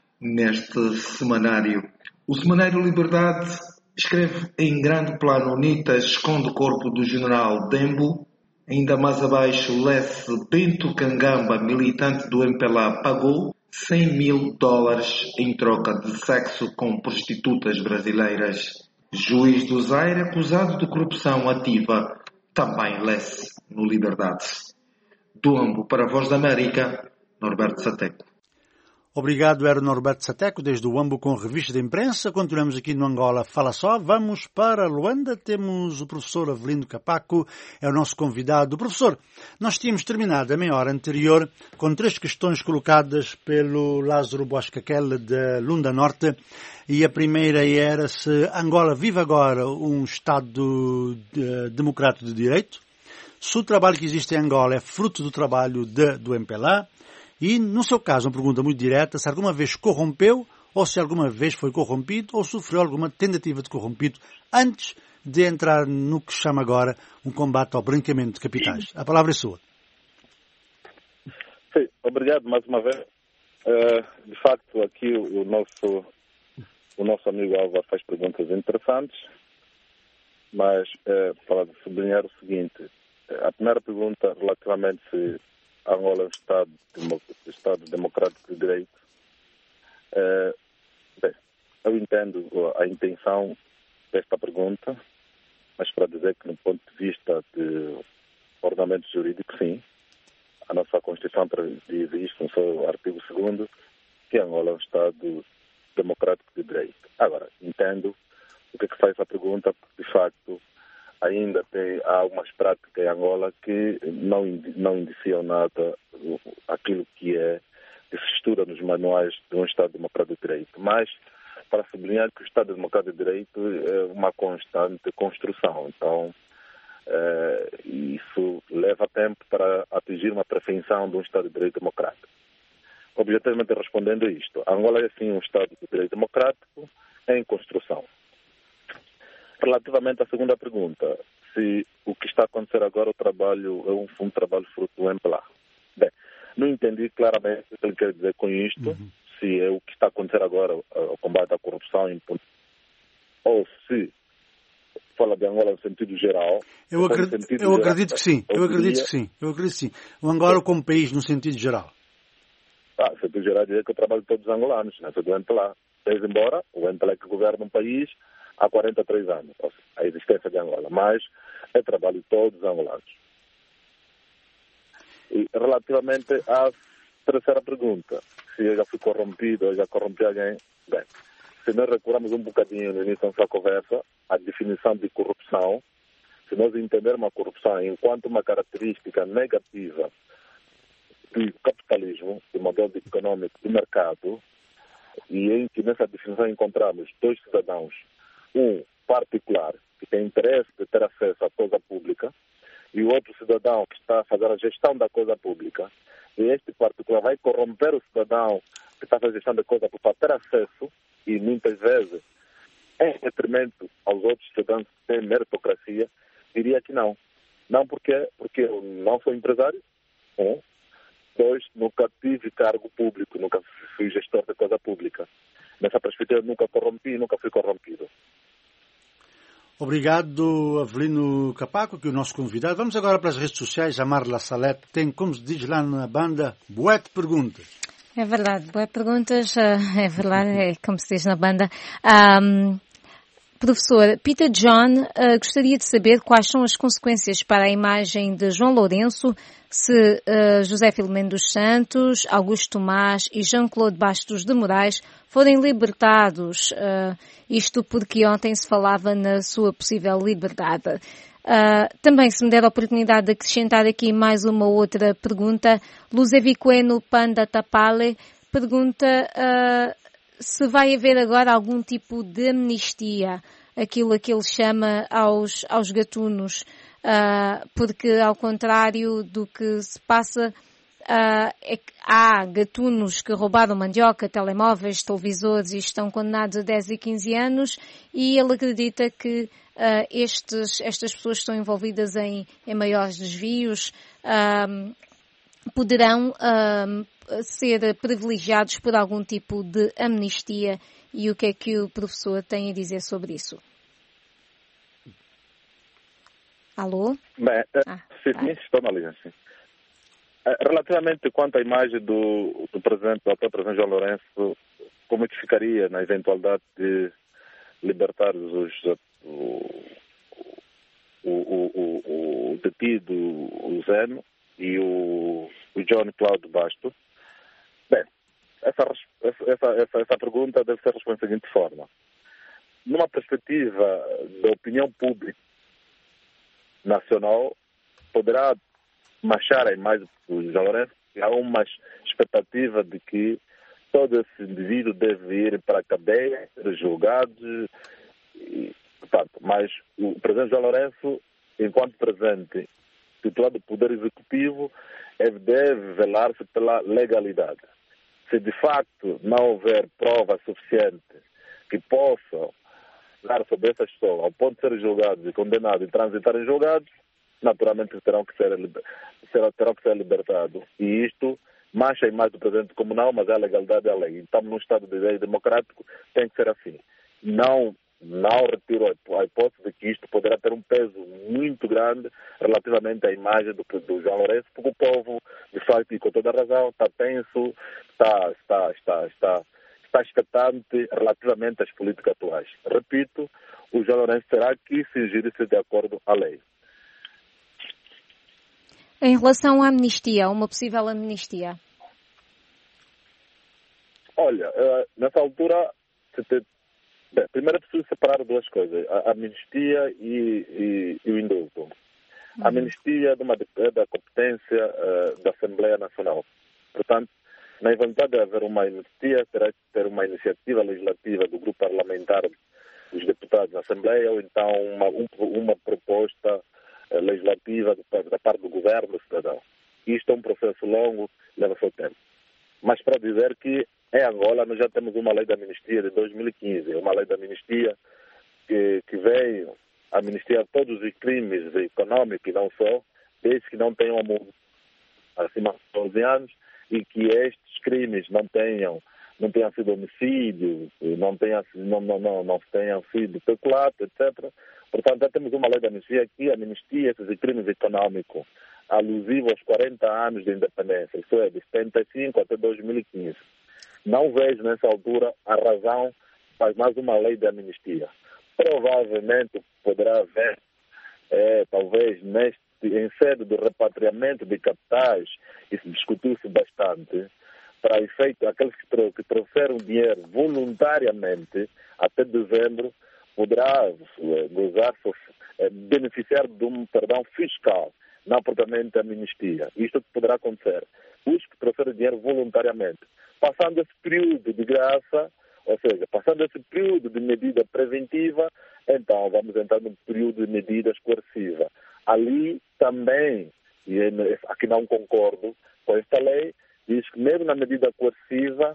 Speaker 11: neste semanário. O semanário Liberdade escreve em grande plano: UNITA esconde o corpo do general Dembo. Ainda mais abaixo lê-se Bento Cangamba, militante do MPLA, pagou 100 mil dólares em troca de sexo com prostitutas brasileiras. Juiz do Zaire acusado de corrupção ativa, também lê-se no Liberdade. Do Ambo para a Voz da América, Norberto Sateco.
Speaker 2: Obrigado, era o Norberto Sateco, desde o Ambo com a revista de imprensa. Continuamos aqui no Angola Fala Só. Vamos para Luanda. Temos o professor Avelino Capaco, é o nosso convidado. Professor, nós tínhamos terminado a meia hora anterior com 3 questões colocadas pelo Lázaro Boscaquel de Lunda Norte. E a primeira era se Angola vive agora um Estado democrático de direito, se o trabalho que existe em Angola é fruto do trabalho do MPLA. E, no seu caso, uma pergunta muito direta: se alguma vez corrompeu, ou se alguma vez foi corrompido, ou sofreu alguma tentativa de corrompido antes de entrar no que se chama agora um combate ao branqueamento de capitais. A palavra é sua.
Speaker 7: Sim, obrigado mais uma vez. De facto, aqui o nosso amigo Álvaro faz perguntas interessantes, mas para sublinhar o seguinte: a primeira pergunta relativamente se Angola é um Estado democrático de direito. Eu entendo a intenção desta pergunta, mas para dizer que, no ponto de vista de ordenamento jurídico, sim, a nossa Constituição diz isto no seu artigo 2º, que Angola é um Estado democrático de direito. Agora, entendo o que é que faz essa pergunta, porque, de facto, ainda há algumas práticas em Angola que não indiciam nada aquilo que é que se estuda nos manuais de um Estado Democrático de Direito. Mas, para sublinhar que o Estado Democrático de Direito é uma constante construção. Então, isso leva tempo para atingir uma perfeição de um Estado de Direito democrático. objetivamente respondendo a isto, Angola é sim um Estado de direito democrático em construção. Relativamente à segunda pergunta, se o que está a acontecer agora, o trabalho é um trabalho fruto do MPLA. Bem, não entendi claramente o que ele quer dizer com isto, se é o que está a acontecer agora, o combate à corrupção, ou se fala de Angola no sentido geral.
Speaker 2: Eu acredito que sim. Eu acredito que sim. O Angola como país no sentido geral.
Speaker 7: No sentido geral, dizer que eu trabalho de todos os angolanos, não é do MPLA. Desde embora o MPLA que governa um país há 43 anos, a existência de Angola, mas é trabalho de todos os angolanos. E relativamente à terceira pergunta, se eu já fui corrompido ou já corrompi alguém, bem, se nós recuarmos um bocadinho no início da nossa conversa, a definição de corrupção, se nós entendermos a corrupção enquanto uma característica negativa do capitalismo, do modelo econômico do mercado, e em que nessa definição encontramos dois cidadãos, um particular que tem interesse de ter acesso à coisa pública e o outro cidadão que está a fazer a gestão da coisa pública, e este particular vai corromper o cidadão que está a fazer a gestão da coisa pública para ter acesso, e muitas vezes em detrimento aos outros cidadãos que têm meritocracia, diria que não. Não porque eu não sou empresário, dois, nunca tive cargo público, nunca fui gestor de coisa pública. Nessa perspectiva, nunca corrompi, nunca fui corrompido.
Speaker 2: Obrigado, Avelino Capaco, que é o nosso convidado. Vamos agora para as redes sociais. A Marla Salete tem, como se diz lá na banda, bué de perguntas.
Speaker 3: É verdade, bué de perguntas. É verdade, é como se diz na banda. Professor Peter John gostaria de saber quais são as consequências para a imagem de João Lourenço se José Filomeno dos Santos, Augusto Tomás e Jean-Claude Bastos de Moraes forem libertados. Isto porque ontem se falava na sua possível liberdade. Também, se me der a oportunidade de acrescentar aqui mais uma outra pergunta, Luzeviqueno Panda Tapale pergunta se vai haver agora algum tipo de amnistia, aquilo a que ele chama aos gatunos, porque ao contrário do que se passa, é que há gatunos que roubaram mandioca, telemóveis, televisores e estão condenados a 10 e 15 anos, e ele acredita que estas pessoas que estão envolvidas em maiores desvios poderão ser privilegiados por algum tipo de amnistia. E o que é que o professor tem a dizer sobre isso? Alô?
Speaker 7: Bem, sim, estou na linha, sim. Relativamente quanto à imagem do presidente, do atual presidente João Lourenço, como é que ficaria na eventualidade de libertar o detido, o Zeno e o Johnny Cláudio Bastos? Bem, essa pergunta deve ser respondida da seguinte forma. Numa perspectiva da opinião pública nacional, poderá manchar a imagem do João Lourenço, e há uma expectativa de que todo esse indivíduo deve ir para a cadeia, ser julgado, mas o presidente João Lourenço, enquanto presidente titular do Poder Executivo, deve velar-se pela legalidade. Se de facto não houver provas suficientes que possam dar sobre essas pessoas ao ponto de serem julgados e condenados e transitarem julgados, naturalmente terão que ser libertados. E isto mancha a imagem do presidente como não, mas é a legalidade da lei. Então, num Estado de direito democrático, tem que ser assim. Não retiro a hipótese de que isto poderá ter um peso muito grande relativamente à imagem do João Lourenço, porque o povo, de facto, e com toda a razão, está tenso, está expectante relativamente às políticas atuais. Repito, o João Lourenço terá que cingir-se de acordo à lei.
Speaker 3: Em relação à amnistia, uma possível amnistia?
Speaker 7: Olha, nessa altura, primeiro é preciso separar duas coisas, a amnistia e o indulto. A amnistia é da competência da Assembleia Nacional. Portanto, na eventualidade de haver uma amnistia, terá que ter uma iniciativa legislativa do grupo parlamentar dos deputados na Assembleia, ou então uma proposta legislativa da parte do governo do cidadão. Isto é um processo longo, leva seu tempo. mas para dizer que em Angola nós já temos uma lei de amnistia de 2015, uma lei de amnistia que vem amnistiar todos os crimes econômicos e não só, desde que não tenham acima de 12 anos e que estes crimes não tenham sido homicídio, não tenham sido peculato, etc. Portanto, já temos uma lei de amnistia que amnistia esses crimes econômicos alusivos aos 40 anos de independência, isso é, de 75 até 2015. Não vejo nessa altura a razão para mais uma lei de amnistia. Provavelmente poderá haver, talvez em sede do repatriamento de capitais, isso discutiu-se bastante, para efeito, aqueles que trouxeram dinheiro voluntariamente até dezembro, poderá beneficiar de um perdão fiscal, não propriamente amnistia. Isto poderá acontecer. Os que trouxeram dinheiro voluntariamente, passando esse período de graça, ou seja, passando esse período de medida preventiva, então vamos entrar num período de medidas coercivas. Ali também, e aqui não concordo com esta lei, diz que mesmo na medida coerciva,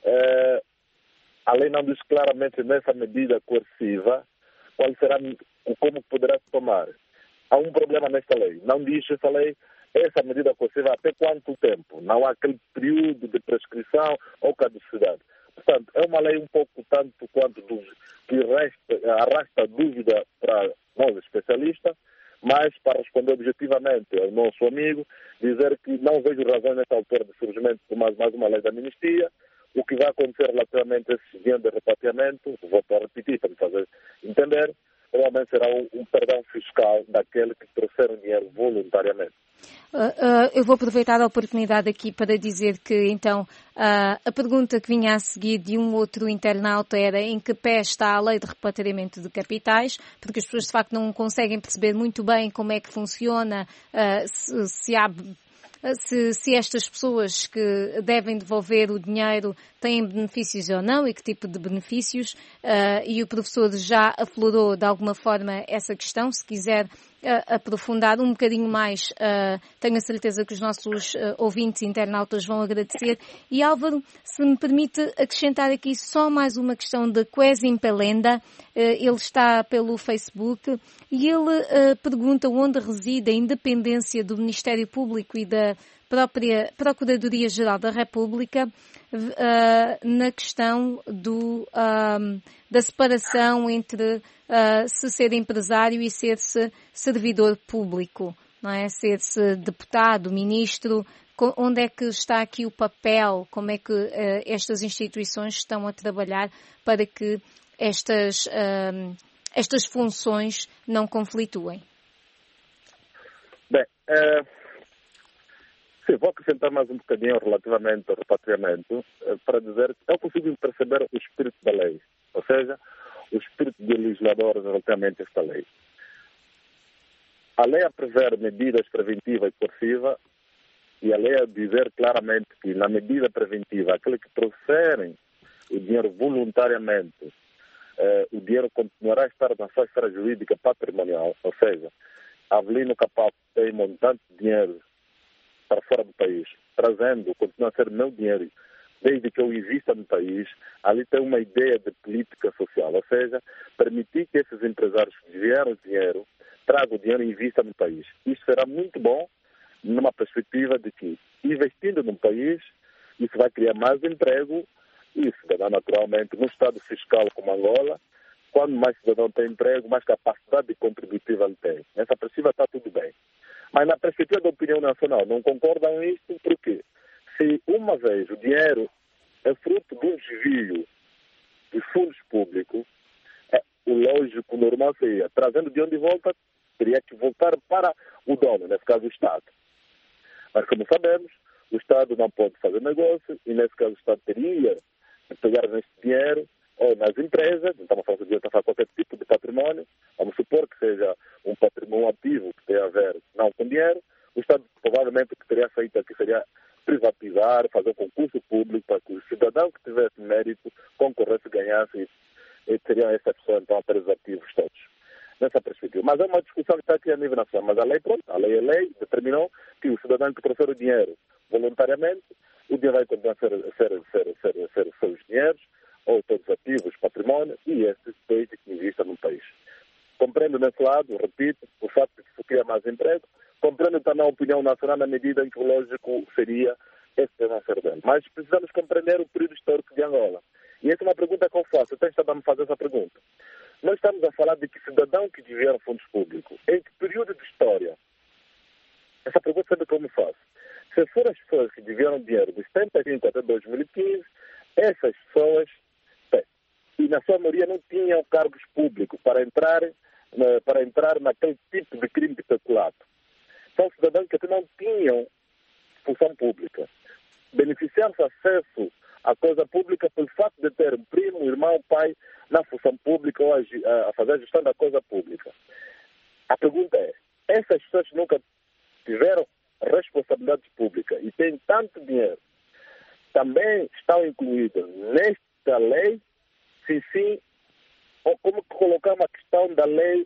Speaker 7: a lei não diz claramente nessa medida coerciva qual será, como poderá se tomar. Há um problema nesta lei. Não diz essa lei, essa medida coerciva até quanto tempo. Não há aquele período de prescrição ou caducidade. Portanto, é uma lei um pouco tanto quanto que arrasta dúvida para nós especialistas, mas para responder objetivamente ao nosso amigo, dizer que não vejo razão nessa altura de surgimento de mais uma lei de amnistia. O que vai acontecer relativamente a esse dinheiro de repatriamento, vou para repetir para me fazer entender, provavelmente será um perdão fiscal daquele que trouxeram dinheiro voluntariamente.
Speaker 3: Eu vou aproveitar a oportunidade aqui para dizer que, então, a pergunta que vinha a seguir de um outro internauta era em que pé está a lei de repatriamento de capitais, porque as pessoas, de facto, não conseguem perceber muito bem como é que funciona, se estas pessoas que devem devolver o dinheiro têm benefícios ou não e que tipo de benefícios, e o professor já aflorou de alguma forma essa questão. Se quiser aprofundar um bocadinho mais, tenho a certeza que os nossos ouvintes internautas vão agradecer. E Álvaro, se me permite acrescentar aqui só mais uma questão de Quesim Pelenda, ele está pelo Facebook e ele pergunta onde reside a independência do Ministério Público e da própria Procuradoria-Geral da República na questão da separação entre se ser empresário e ser-se servidor público, não é? Ser-se deputado, ministro. Onde é que está aqui o papel? Como é que estas instituições estão a trabalhar para que estas funções não conflituem?
Speaker 7: Bem, sim, vou acrescentar mais um bocadinho relativamente ao repatriamento, para dizer que eu consigo perceber o espírito da lei, ou seja, o espírito do legislador relativamente a esta lei. A lei a prever medidas preventivas e coercivas, e a lei a dizer claramente que na medida preventiva, aqueles que trouxerem o dinheiro voluntariamente, o dinheiro continuará a estar na sua esfera jurídica patrimonial, ou seja, Avelino Capapo tem montante de dinheiro para fora do país, trazendo, continua a ser meu dinheiro, desde que eu invista no país, ali tem uma ideia de política social, ou seja, permitir que esses empresários que desviaram o dinheiro, tragam o dinheiro e invistam no país. Isso será muito bom numa perspectiva de que, investindo num país, isso vai criar mais emprego e cidadão, naturalmente, num estado fiscal como Angola, quando mais cidadão tem emprego, mais capacidade contributiva ele tem. Nessa perspectiva está tudo bem. Mas na perspectiva da opinião nacional, não concordam com isso, porque se uma vez o dinheiro é fruto de um desvio de fundos públicos, o lógico, o normal seria, trazendo o dinheiro de volta, teria que voltar para o dono, nesse caso o Estado. Mas como sabemos, o Estado não pode fazer negócio, e nesse caso o Estado teria que pegar nesse dinheiro ou nas empresas, não estamos falando de dinheiro para qualquer tipo de patrimônio, vamos supor que seja um patrimônio ativo que tenha a ver não com dinheiro, o Estado provavelmente que teria feito aqui seria privatizar, fazer um concurso público para que o cidadão que tivesse mérito concorresse, ganhasse e teria essa pessoa então a ter os ativos todos. Nessa perspectiva. Mas é uma discussão que está aqui a nível nacional. Mas a lei, pronto, a lei determinou que o cidadão que trouxer o dinheiro voluntariamente o dinheiro vai continuar a ser seus dinheiros, ou todos ativos, património, e esse desde que exista no país. Compreendo nesse lado, repito, o facto de que se cria mais emprego, compreendo também a opinião nacional na medida em que o lógico seria esse tema ser dele. Mas precisamos compreender o período histórico de Angola. E essa é uma pergunta que eu faço, eu tenho estado a me fazer essa pergunta. Nós estamos a falar de que cidadão que desviaram fundos públicos, em que período de história? Essa pergunta sempre que eu me faço. Se foram as pessoas que desviaram dinheiro de 75 até 2015, essas pessoas, e na sua maioria não tinham cargos públicos para entrar naquele tipo de crime peculado. São cidadãos que até não tinham função pública. Beneficiaram-se acesso à coisa pública pelo facto de ter um primo, irmão, pai na função pública ou a fazer a gestão da coisa pública. A pergunta é, essas pessoas nunca tiveram responsabilidades públicas e têm tanto dinheiro, também estão incluídas nesta lei? Se sim, ou como colocamos a questão da lei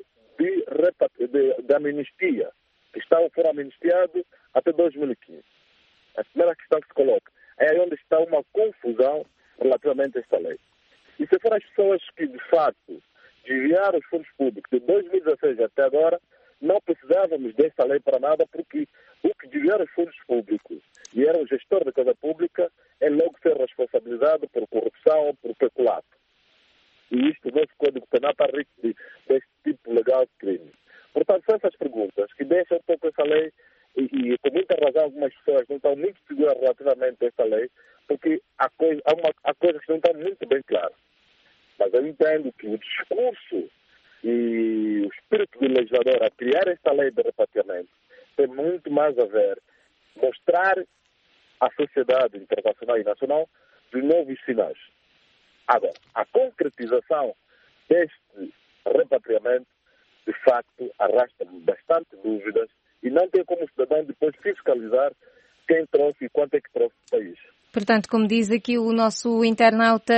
Speaker 7: de amnistia, que foram amnistiados até 2015. A primeira questão que se coloca é aí onde está uma confusão relativamente a esta lei. E se forem as pessoas que, de facto, desviaram os fundos públicos de 2016 até agora, não precisávamos desta lei para nada, porque o que desviaram os fundos públicos e era o gestor da coisa pública é logo ser responsabilizado por corrupção ou por peculato. E isto, o nosso Código Penal está rico deste tipo legal de crime. Portanto, são essas perguntas que deixam um pouco essa lei e com muita razão algumas pessoas não estão muito seguras relativamente a esta lei, porque há coisas que não estão muito bem claras. Mas eu entendo que o discurso e o espírito do legislador a criar esta lei de repatriamento tem muito mais a ver mostrar à sociedade internacional e nacional de novos sinais. Agora, a concretização deste repatriamento, de facto, arrasta bastante dúvidas e não tem como o cidadão depois fiscalizar quem trouxe e quanto é que trouxe o país.
Speaker 3: Portanto, como diz aqui o nosso internauta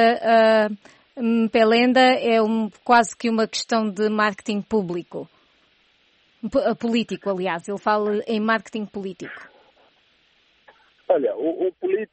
Speaker 3: Pelenda, é quase que uma questão de marketing público. Político, aliás. Ele fala em marketing político.
Speaker 7: Olha, o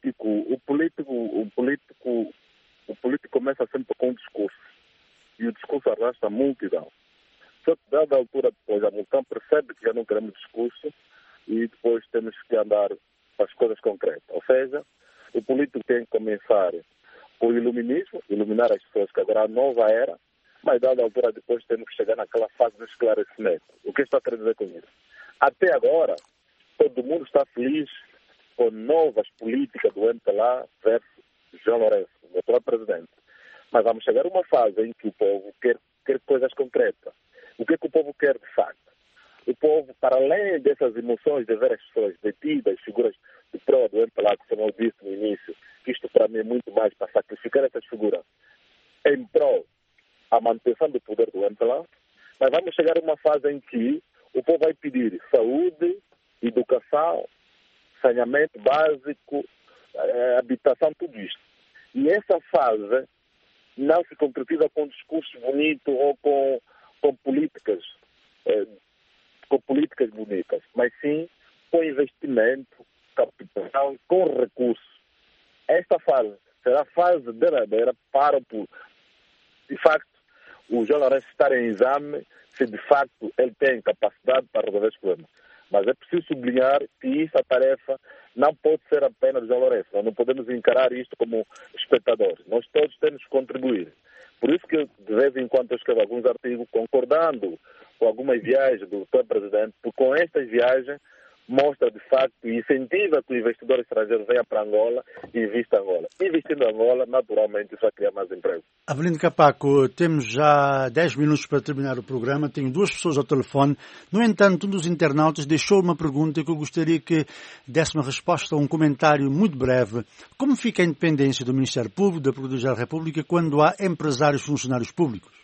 Speaker 7: político começa sempre com um discurso. E o discurso arrasta a multidão. Só que, dada a altura depois, a multidão percebe que já não queremos discurso e depois temos que andar para as coisas concretas. Ou seja, o político tem que começar com o iluminismo, iluminar as pessoas que agora há nova era, mas, dada a altura depois, temos que chegar naquela fase do esclarecimento. O que está querendo dizer com isso? Até agora, todo mundo está feliz com novas políticas do MPLA versus João Lourenço, o atual presidente. Mas vamos chegar a uma fase em que o povo quer coisas concretas. O que é que o povo quer de facto? O povo, para além dessas emoções de ver as pessoas detidas, figuras de prova do MPLA, que eu disse no início, que isto para mim é muito mais para sacrificar essas figuras em prol a manutenção do poder do MPLA, mas vamos chegar a uma fase em que o povo vai pedir saúde, educação, saneamento básico, habitação, tudo isto. E essa fase não se concretiza com discurso bonito ou com políticas bonitas, mas sim com investimento, captação, com recursos. Esta fase será a fase derradeira para o público. De facto, o João Lourenço estar em exame se de facto ele tem capacidade para resolver os problemas. Mas é preciso sublinhar que essa tarefa não pode ser apenas do João Lourenço. Nós não podemos encarar isto como espectadores. Nós todos temos que contribuir. Por isso que, de vez em quando, eu escrevo alguns artigos concordando com algumas viagens do atual presidente, porque com estas viagens mostra, de facto, e incentiva que o investidor estrangeiro venha para Angola e invista em Angola. Investindo em Angola, naturalmente, isso vai criar mais emprego.
Speaker 2: Avelino Capaco, temos já 10 minutos para terminar o programa. Tenho duas pessoas ao telefone. No entanto, um dos internautas deixou uma pergunta que eu gostaria que desse uma resposta ou um comentário muito breve. Como fica a independência do Ministério Público, da Procuradoria da República, quando há empresários funcionários públicos?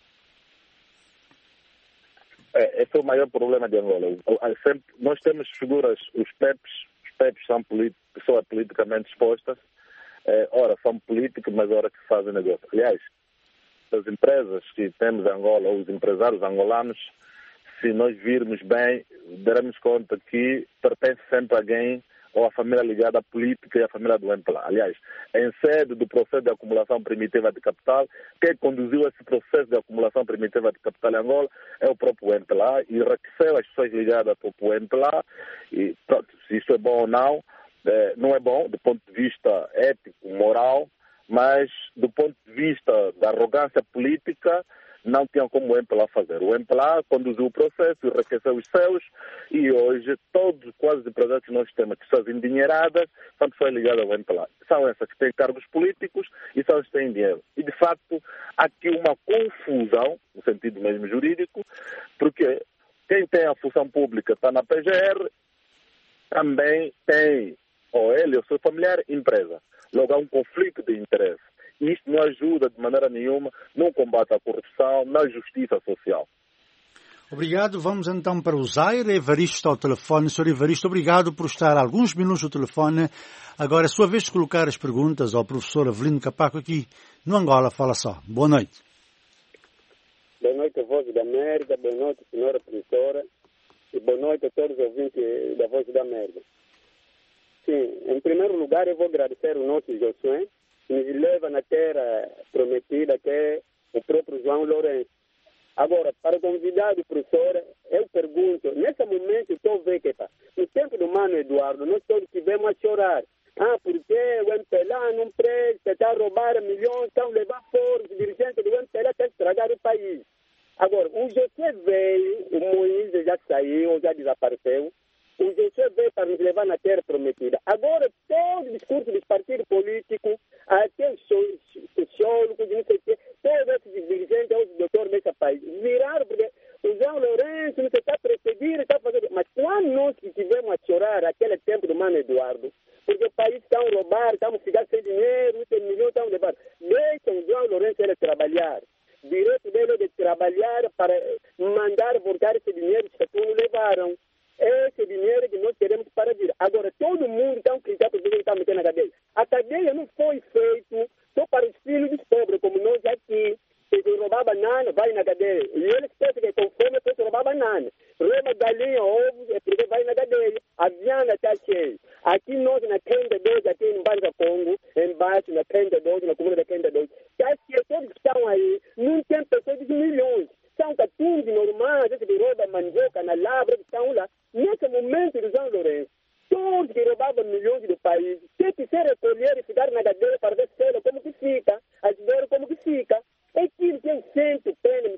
Speaker 7: Esse é o maior problema de Angola. Nós temos figuras, os PEPs são pessoas politicamente expostas, ora são políticos, mas ora que fazem negócio. Aliás, as empresas que temos em Angola, ou os empresários angolanos, se nós virmos bem, daremos conta que pertence sempre a alguém ou a família ligada à política e a família do MPLA. Aliás, em sede do processo de acumulação primitiva de capital, quem conduziu esse processo de acumulação primitiva de capital em Angola é o próprio MPLA e enriqueceu as pessoas ligadas ao próprio MPLA. E pronto, se isso é bom ou não, não é bom do ponto de vista ético, moral, mas do ponto de vista da arrogância política, não tinham como o MPLA fazer. O MPLA conduziu o processo, enriqueceu os seus e hoje todos quase os empresários que nós temos, pessoas endinheiradas, são pessoas ligadas ao MPLA. São essas que têm cargos políticos e são as que têm dinheiro. E de facto, há aqui uma confusão, no sentido mesmo jurídico, porque quem tem a função pública está na PGR, também tem, ou ele ou seu familiar, empresa. Logo há um conflito de interesse. E isto não ajuda de maneira nenhuma no combate à corrupção, na justiça social.
Speaker 2: Obrigado. Vamos então para o Zaire. Evaristo está ao telefone. Sr. Evaristo, obrigado por estar alguns minutos no telefone. Agora é sua vez de colocar as perguntas ao professor Avelino Capaco aqui no Angola Fala Só. Boa noite.
Speaker 8: Boa noite, Voz da América. Boa noite, senhora professora. E boa noite a todos os ouvintes da Voz da América. Sim, em primeiro lugar eu vou agradecer o nosso Josué, que nos leva na terra prometida, que é o próprio João Lourenço. Agora, para o convidado, professora, eu pergunto, nesse momento estou a ver que no tempo do Mano Eduardo, nós todos tivemos a chorar. Porque o MPLA não presta, está a roubar milhões, estão a levar fora, os dirigentes do MPLA estão a estragar o país. Agora, o José veio, o Moisés já saiu, já desapareceu, o José veio para nos levar na terra prometida. Agora, todo o discurso dos partidos políticos, até os sociólogos, não sei o quê, todos esses dirigentes, os doutores desse país, viraram, porque o João Lourenço não se está a perseguir, está a fazer... Mas quando nós tivemos a chorar aquele tempo do Mano Eduardo, porque o país está a roubar, estamos a ficar sem dinheiro, tem milhões, estão a levar. Deixam o João Lourenço ele trabalhar. Direito dele é de trabalhar para mandar voltar esse dinheiro que todos levaram. Esse dinheiro que nós queremos para vir. Agora, todo mundo está a criticar porque ele está metendo na cadeia. A cadeia não foi feita só para os filhos dos pobres, como nós aqui. Se roubar banana, vai na cadeia. E eles pensam que com fome é roubar banana. Rouba galinha, ovos, é porque vai na cadeia. A Viana está cheia. Aqui nós, na Quenda 2, aqui em Banza Congo, embaixo, na Quenda 2, na comunidade da Quenda 2, está cheia. Todos que estão aí, não tem pessoas de milhões. São catuns normais, esses que roubam mandioca na lavra, que estão lá. Nesse momento do João Lourenço, todos que roubavam milhões do país, tem que ser recolher e ficar na cadeia para ver se como que fica, ajudar como que fica. É aquilo que eu sinto pena.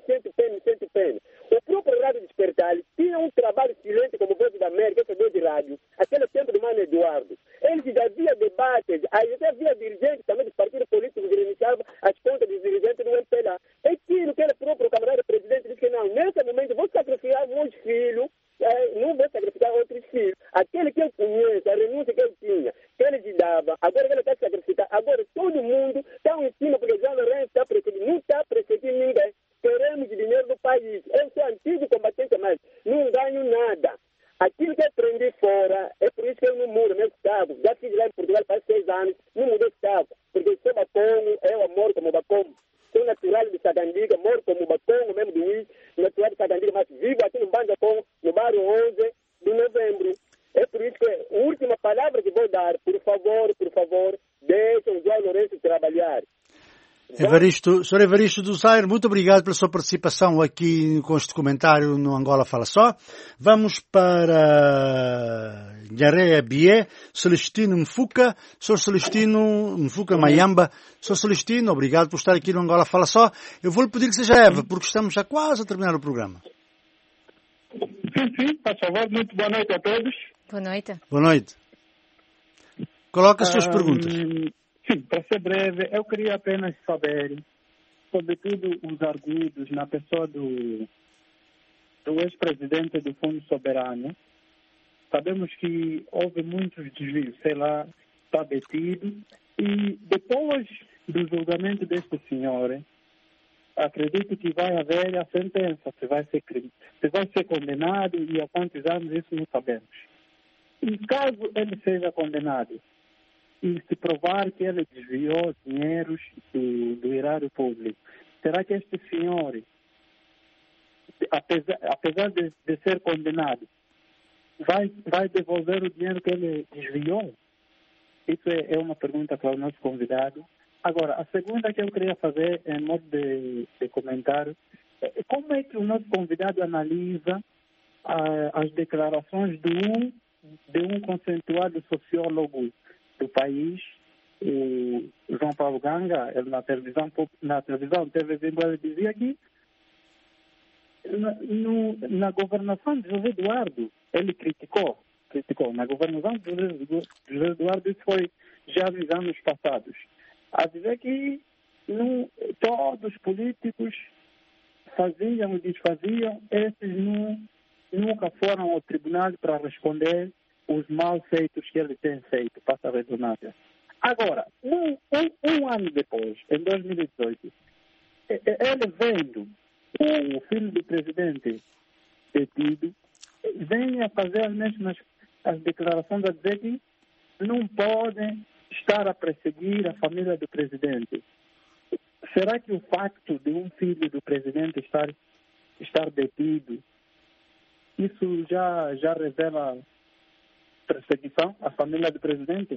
Speaker 8: O próprio Rádio Despertar tinha um trabalho silente como Voz da América, esse dois de rádio, aquele tempo do Mano Eduardo. Eles já havia debates, já havia dirigentes também dos partidos políticos que iniciavam as contas dos dirigentes do MPLA. É aquilo que ele próprio, o camarada presidente, disse que não, nesse momento vou sacrificar meus filhos, não vou sacrificar outros filhos. Aquele que eu conheço, a renúncia que eu tinha, que ele te dava, agora ele está sacrificando. Agora todo mundo está em cima, porque o João Lourenço está perseguindo, não está perseguindo ninguém. Queremos dinheiro do país. Eu sou antigo combatente, mas não ganho nada. Aquilo que eu aprendi fora, é por isso que eu não mudo meu estado. Já fiz lá em Portugal faz 6 anos, não mudei de estado. Porque sou bacongo, eu moro como bacongo. Sou natural de Sagandiga, moro como bacongo, mesmo do Luís, natural de Sagandiga, mas vivo aqui no Banza Congo, no bairro 11 de novembro. É por isso que a última palavra que vou dar, por favor, deixem o João Lourenço trabalhar.
Speaker 2: Sr. Evaristo do Zaire, muito obrigado pela sua participação aqui com este comentário no Angola Fala Só. Vamos para Nharéia Bié, Celestino Mfuca. Sr. Celestino Mfuca Mayamba. Sr. Celestino, obrigado por estar aqui no Angola Fala Só. Eu vou-lhe pedir que seja Eva, porque estamos já quase a terminar o programa.
Speaker 12: Sim, por favor. Muito boa noite a todos.
Speaker 3: Boa noite.
Speaker 2: Boa noite. Coloque as suas perguntas.
Speaker 12: Sim, para ser breve, eu queria apenas saber, sobretudo, os arguidos na pessoa do ex-presidente do Fundo Soberano. Sabemos que houve muitos desvios, está detido. E depois do julgamento deste senhor, acredito que vai haver a sentença, se vai ser condenado e há quantos anos, isso não sabemos. E caso ele seja condenado, e se provar que ele desviou dinheiros do erário público, será que este senhor, apesar de ser condenado, vai devolver o dinheiro que ele desviou? Isso é uma pergunta para o nosso convidado. Agora, a segunda que eu queria fazer, em modo de comentário, é como é que o nosso convidado analisa as declarações de um conceituado sociólogo do país, o João Paulo Ganga. Ele na televisão teve vindo a dizer que na governação de José Eduardo, ele criticou. Na governação de José Eduardo, isso foi já nos anos passados. A dizer que todos os políticos faziam e desfaziam, esses nunca foram ao tribunal para responder os mal feitos que ele tem feito, passa a redundância. Agora, um ano depois, em 2018, ele vendo o filho do presidente detido, vem a fazer as mesmas as declarações a dizer que não podem estar a perseguir a família do presidente. Será que o facto de um filho do presidente estar detido, isso já revela perseguição à família do presidente?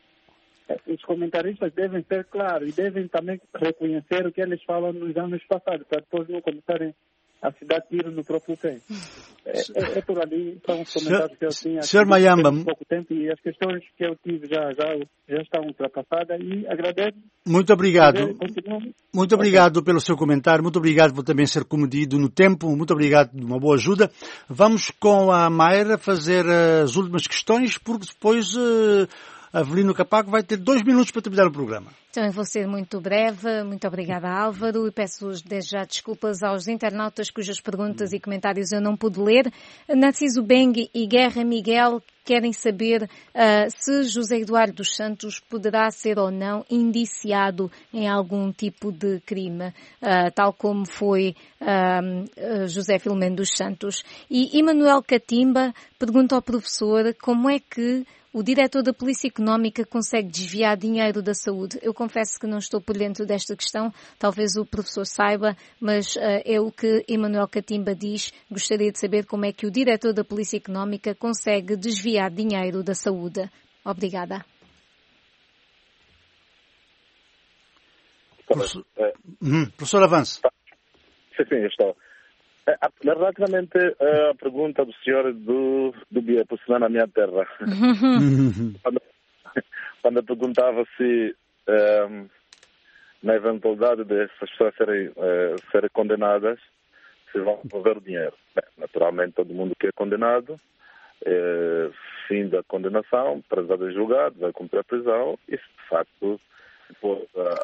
Speaker 12: Os comentaristas devem ser claros e devem também reconhecer o que eles falam nos anos passados, para depois não começarem a se dar tiro no próprio pé. É por ali, são os comentários que eu tinha.
Speaker 2: Sr. Mayamba,
Speaker 12: pouco tempo, e as questões que eu tive já estão ultrapassadas, e agradeço.
Speaker 2: Muito obrigado. Muito obrigado pelo seu comentário, muito obrigado por também ser comedido no tempo, muito obrigado por uma boa ajuda. Vamos com a Mayra fazer as últimas questões, porque depois Avelino Capaco vai ter 2 minutos para terminar o programa.
Speaker 3: Então eu vou ser muito breve. Muito obrigada, Álvaro, e peço desde já desculpas aos internautas cujas perguntas e comentários eu não pude ler. Narciso Beng e Guerra Miguel querem saber se José Eduardo dos Santos poderá ser ou não indiciado em algum tipo de crime, tal como foi José Filomeno dos Santos. E Emanuel Catimba pergunta ao professor como é que o diretor da Polícia Económica consegue desviar dinheiro da saúde. Eu confesso que não estou por dentro desta questão, talvez o professor saiba, mas é o que Emanuel Catimba diz. Gostaria de saber como é que o diretor da Polícia Económica consegue desviar dinheiro da saúde. Obrigada.
Speaker 2: Professor, avance.
Speaker 7: Sim, estou. Relativamente à pergunta do senhor do BIE, por sinal na minha terra, quando eu perguntava se na eventualidade dessas pessoas serem condenadas, se vão devolver o dinheiro. Bem, naturalmente todo mundo que é condenado, fim da condenação, prezado em julgado, vai cumprir a prisão, e de facto depois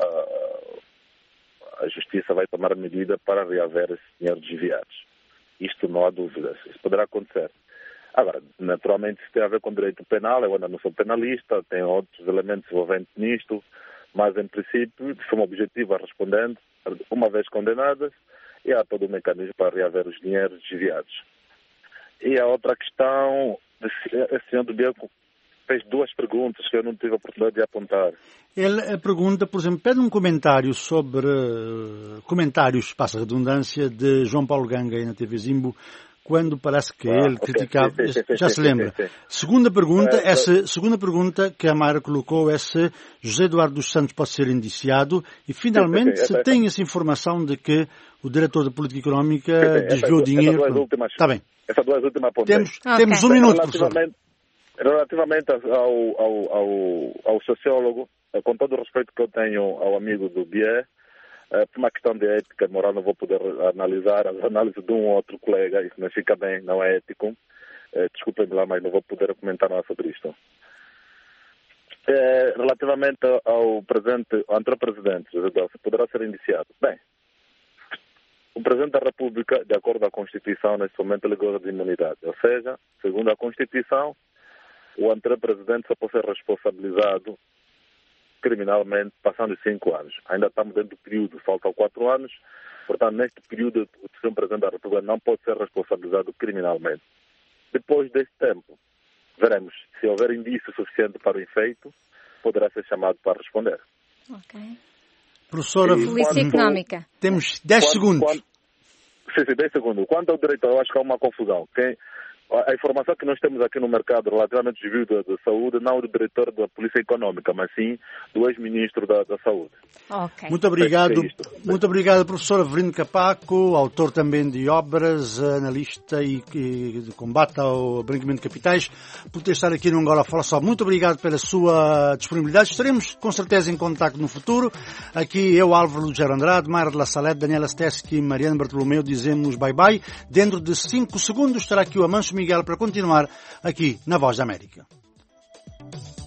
Speaker 7: a Justiça vai tomar medida para reaver esse dinheiro desviado. Isto não há dúvidas, isso poderá acontecer. Agora, naturalmente, isso tem a ver com direito penal, eu ainda não sou penalista, tem outros elementos envolventes nisto, mas em princípio, de forma objetiva, respondendo, uma vez condenadas, e há todo o mecanismo para reaver os dinheiros desviados. E a outra questão, o senhor do Bianco fez 2 perguntas que eu não tive a oportunidade de apontar.
Speaker 2: Ele pergunta, por exemplo, pede um comentário sobre comentários, passa a redundância, de João Paulo Ganga aí na TV Zimbo, quando parece que ele criticava... Já se lembra. Segunda pergunta que a Mayra colocou é se José Eduardo dos Santos pode ser indiciado e, finalmente, se tem essa informação de que o diretor da Política Económica desviou dinheiro... Está bem.
Speaker 7: Essas 2 últimas pontos.
Speaker 2: Temos 1 minuto, professor.
Speaker 7: Relativamente ao sociólogo, com todo o respeito que eu tenho ao amigo do BIE, por uma questão de ética moral não vou poder analisar as análises de um ou outro colega, isso não fica bem, não é ético. Desculpem-me lá, mas não vou poder comentar nada sobre isto. Relativamente ao anterior presidente, José Eduardo, poderá ser indiciado. Bem, o Presidente da República, de acordo com a Constituição, neste momento ele goza de imunidade. Ou seja, segundo a Constituição, o anterior presidente só pode ser responsabilizado criminalmente passando 5 anos. Ainda estamos dentro do período, faltam 4 anos, portanto, neste período, o senhor Presidente da República não pode ser responsabilizado criminalmente. Depois desse tempo, veremos se houver indício suficiente para o efeito, poderá ser chamado para responder.
Speaker 3: Ok.
Speaker 2: Professora,
Speaker 3: Polícia Económica.
Speaker 2: Temos 10 segundos.
Speaker 7: Sim, 10 segundos. Quanto ao direito, eu acho que há uma confusão. A informação que nós temos aqui no mercado relativamente ao desvio de saúde, não do diretor da Polícia Econômica, mas sim do ex-ministro da Saúde.
Speaker 3: Okay.
Speaker 2: Muito obrigado, professor Avelino Capaco, autor também de obras, analista e de combate ao branqueamento de capitais, por ter estado aqui no Angola Fala Só. Muito obrigado pela sua disponibilidade. Estaremos com certeza em contacto no futuro. Aqui eu, Álvaro Lugero Andrade, Mayra de la Salete, Daniela Steski e Mariana Bartolomeu dizemos bye-bye. Dentro de 5 segundos estará aqui o Amancio Miguel para continuar aqui na Voz da América.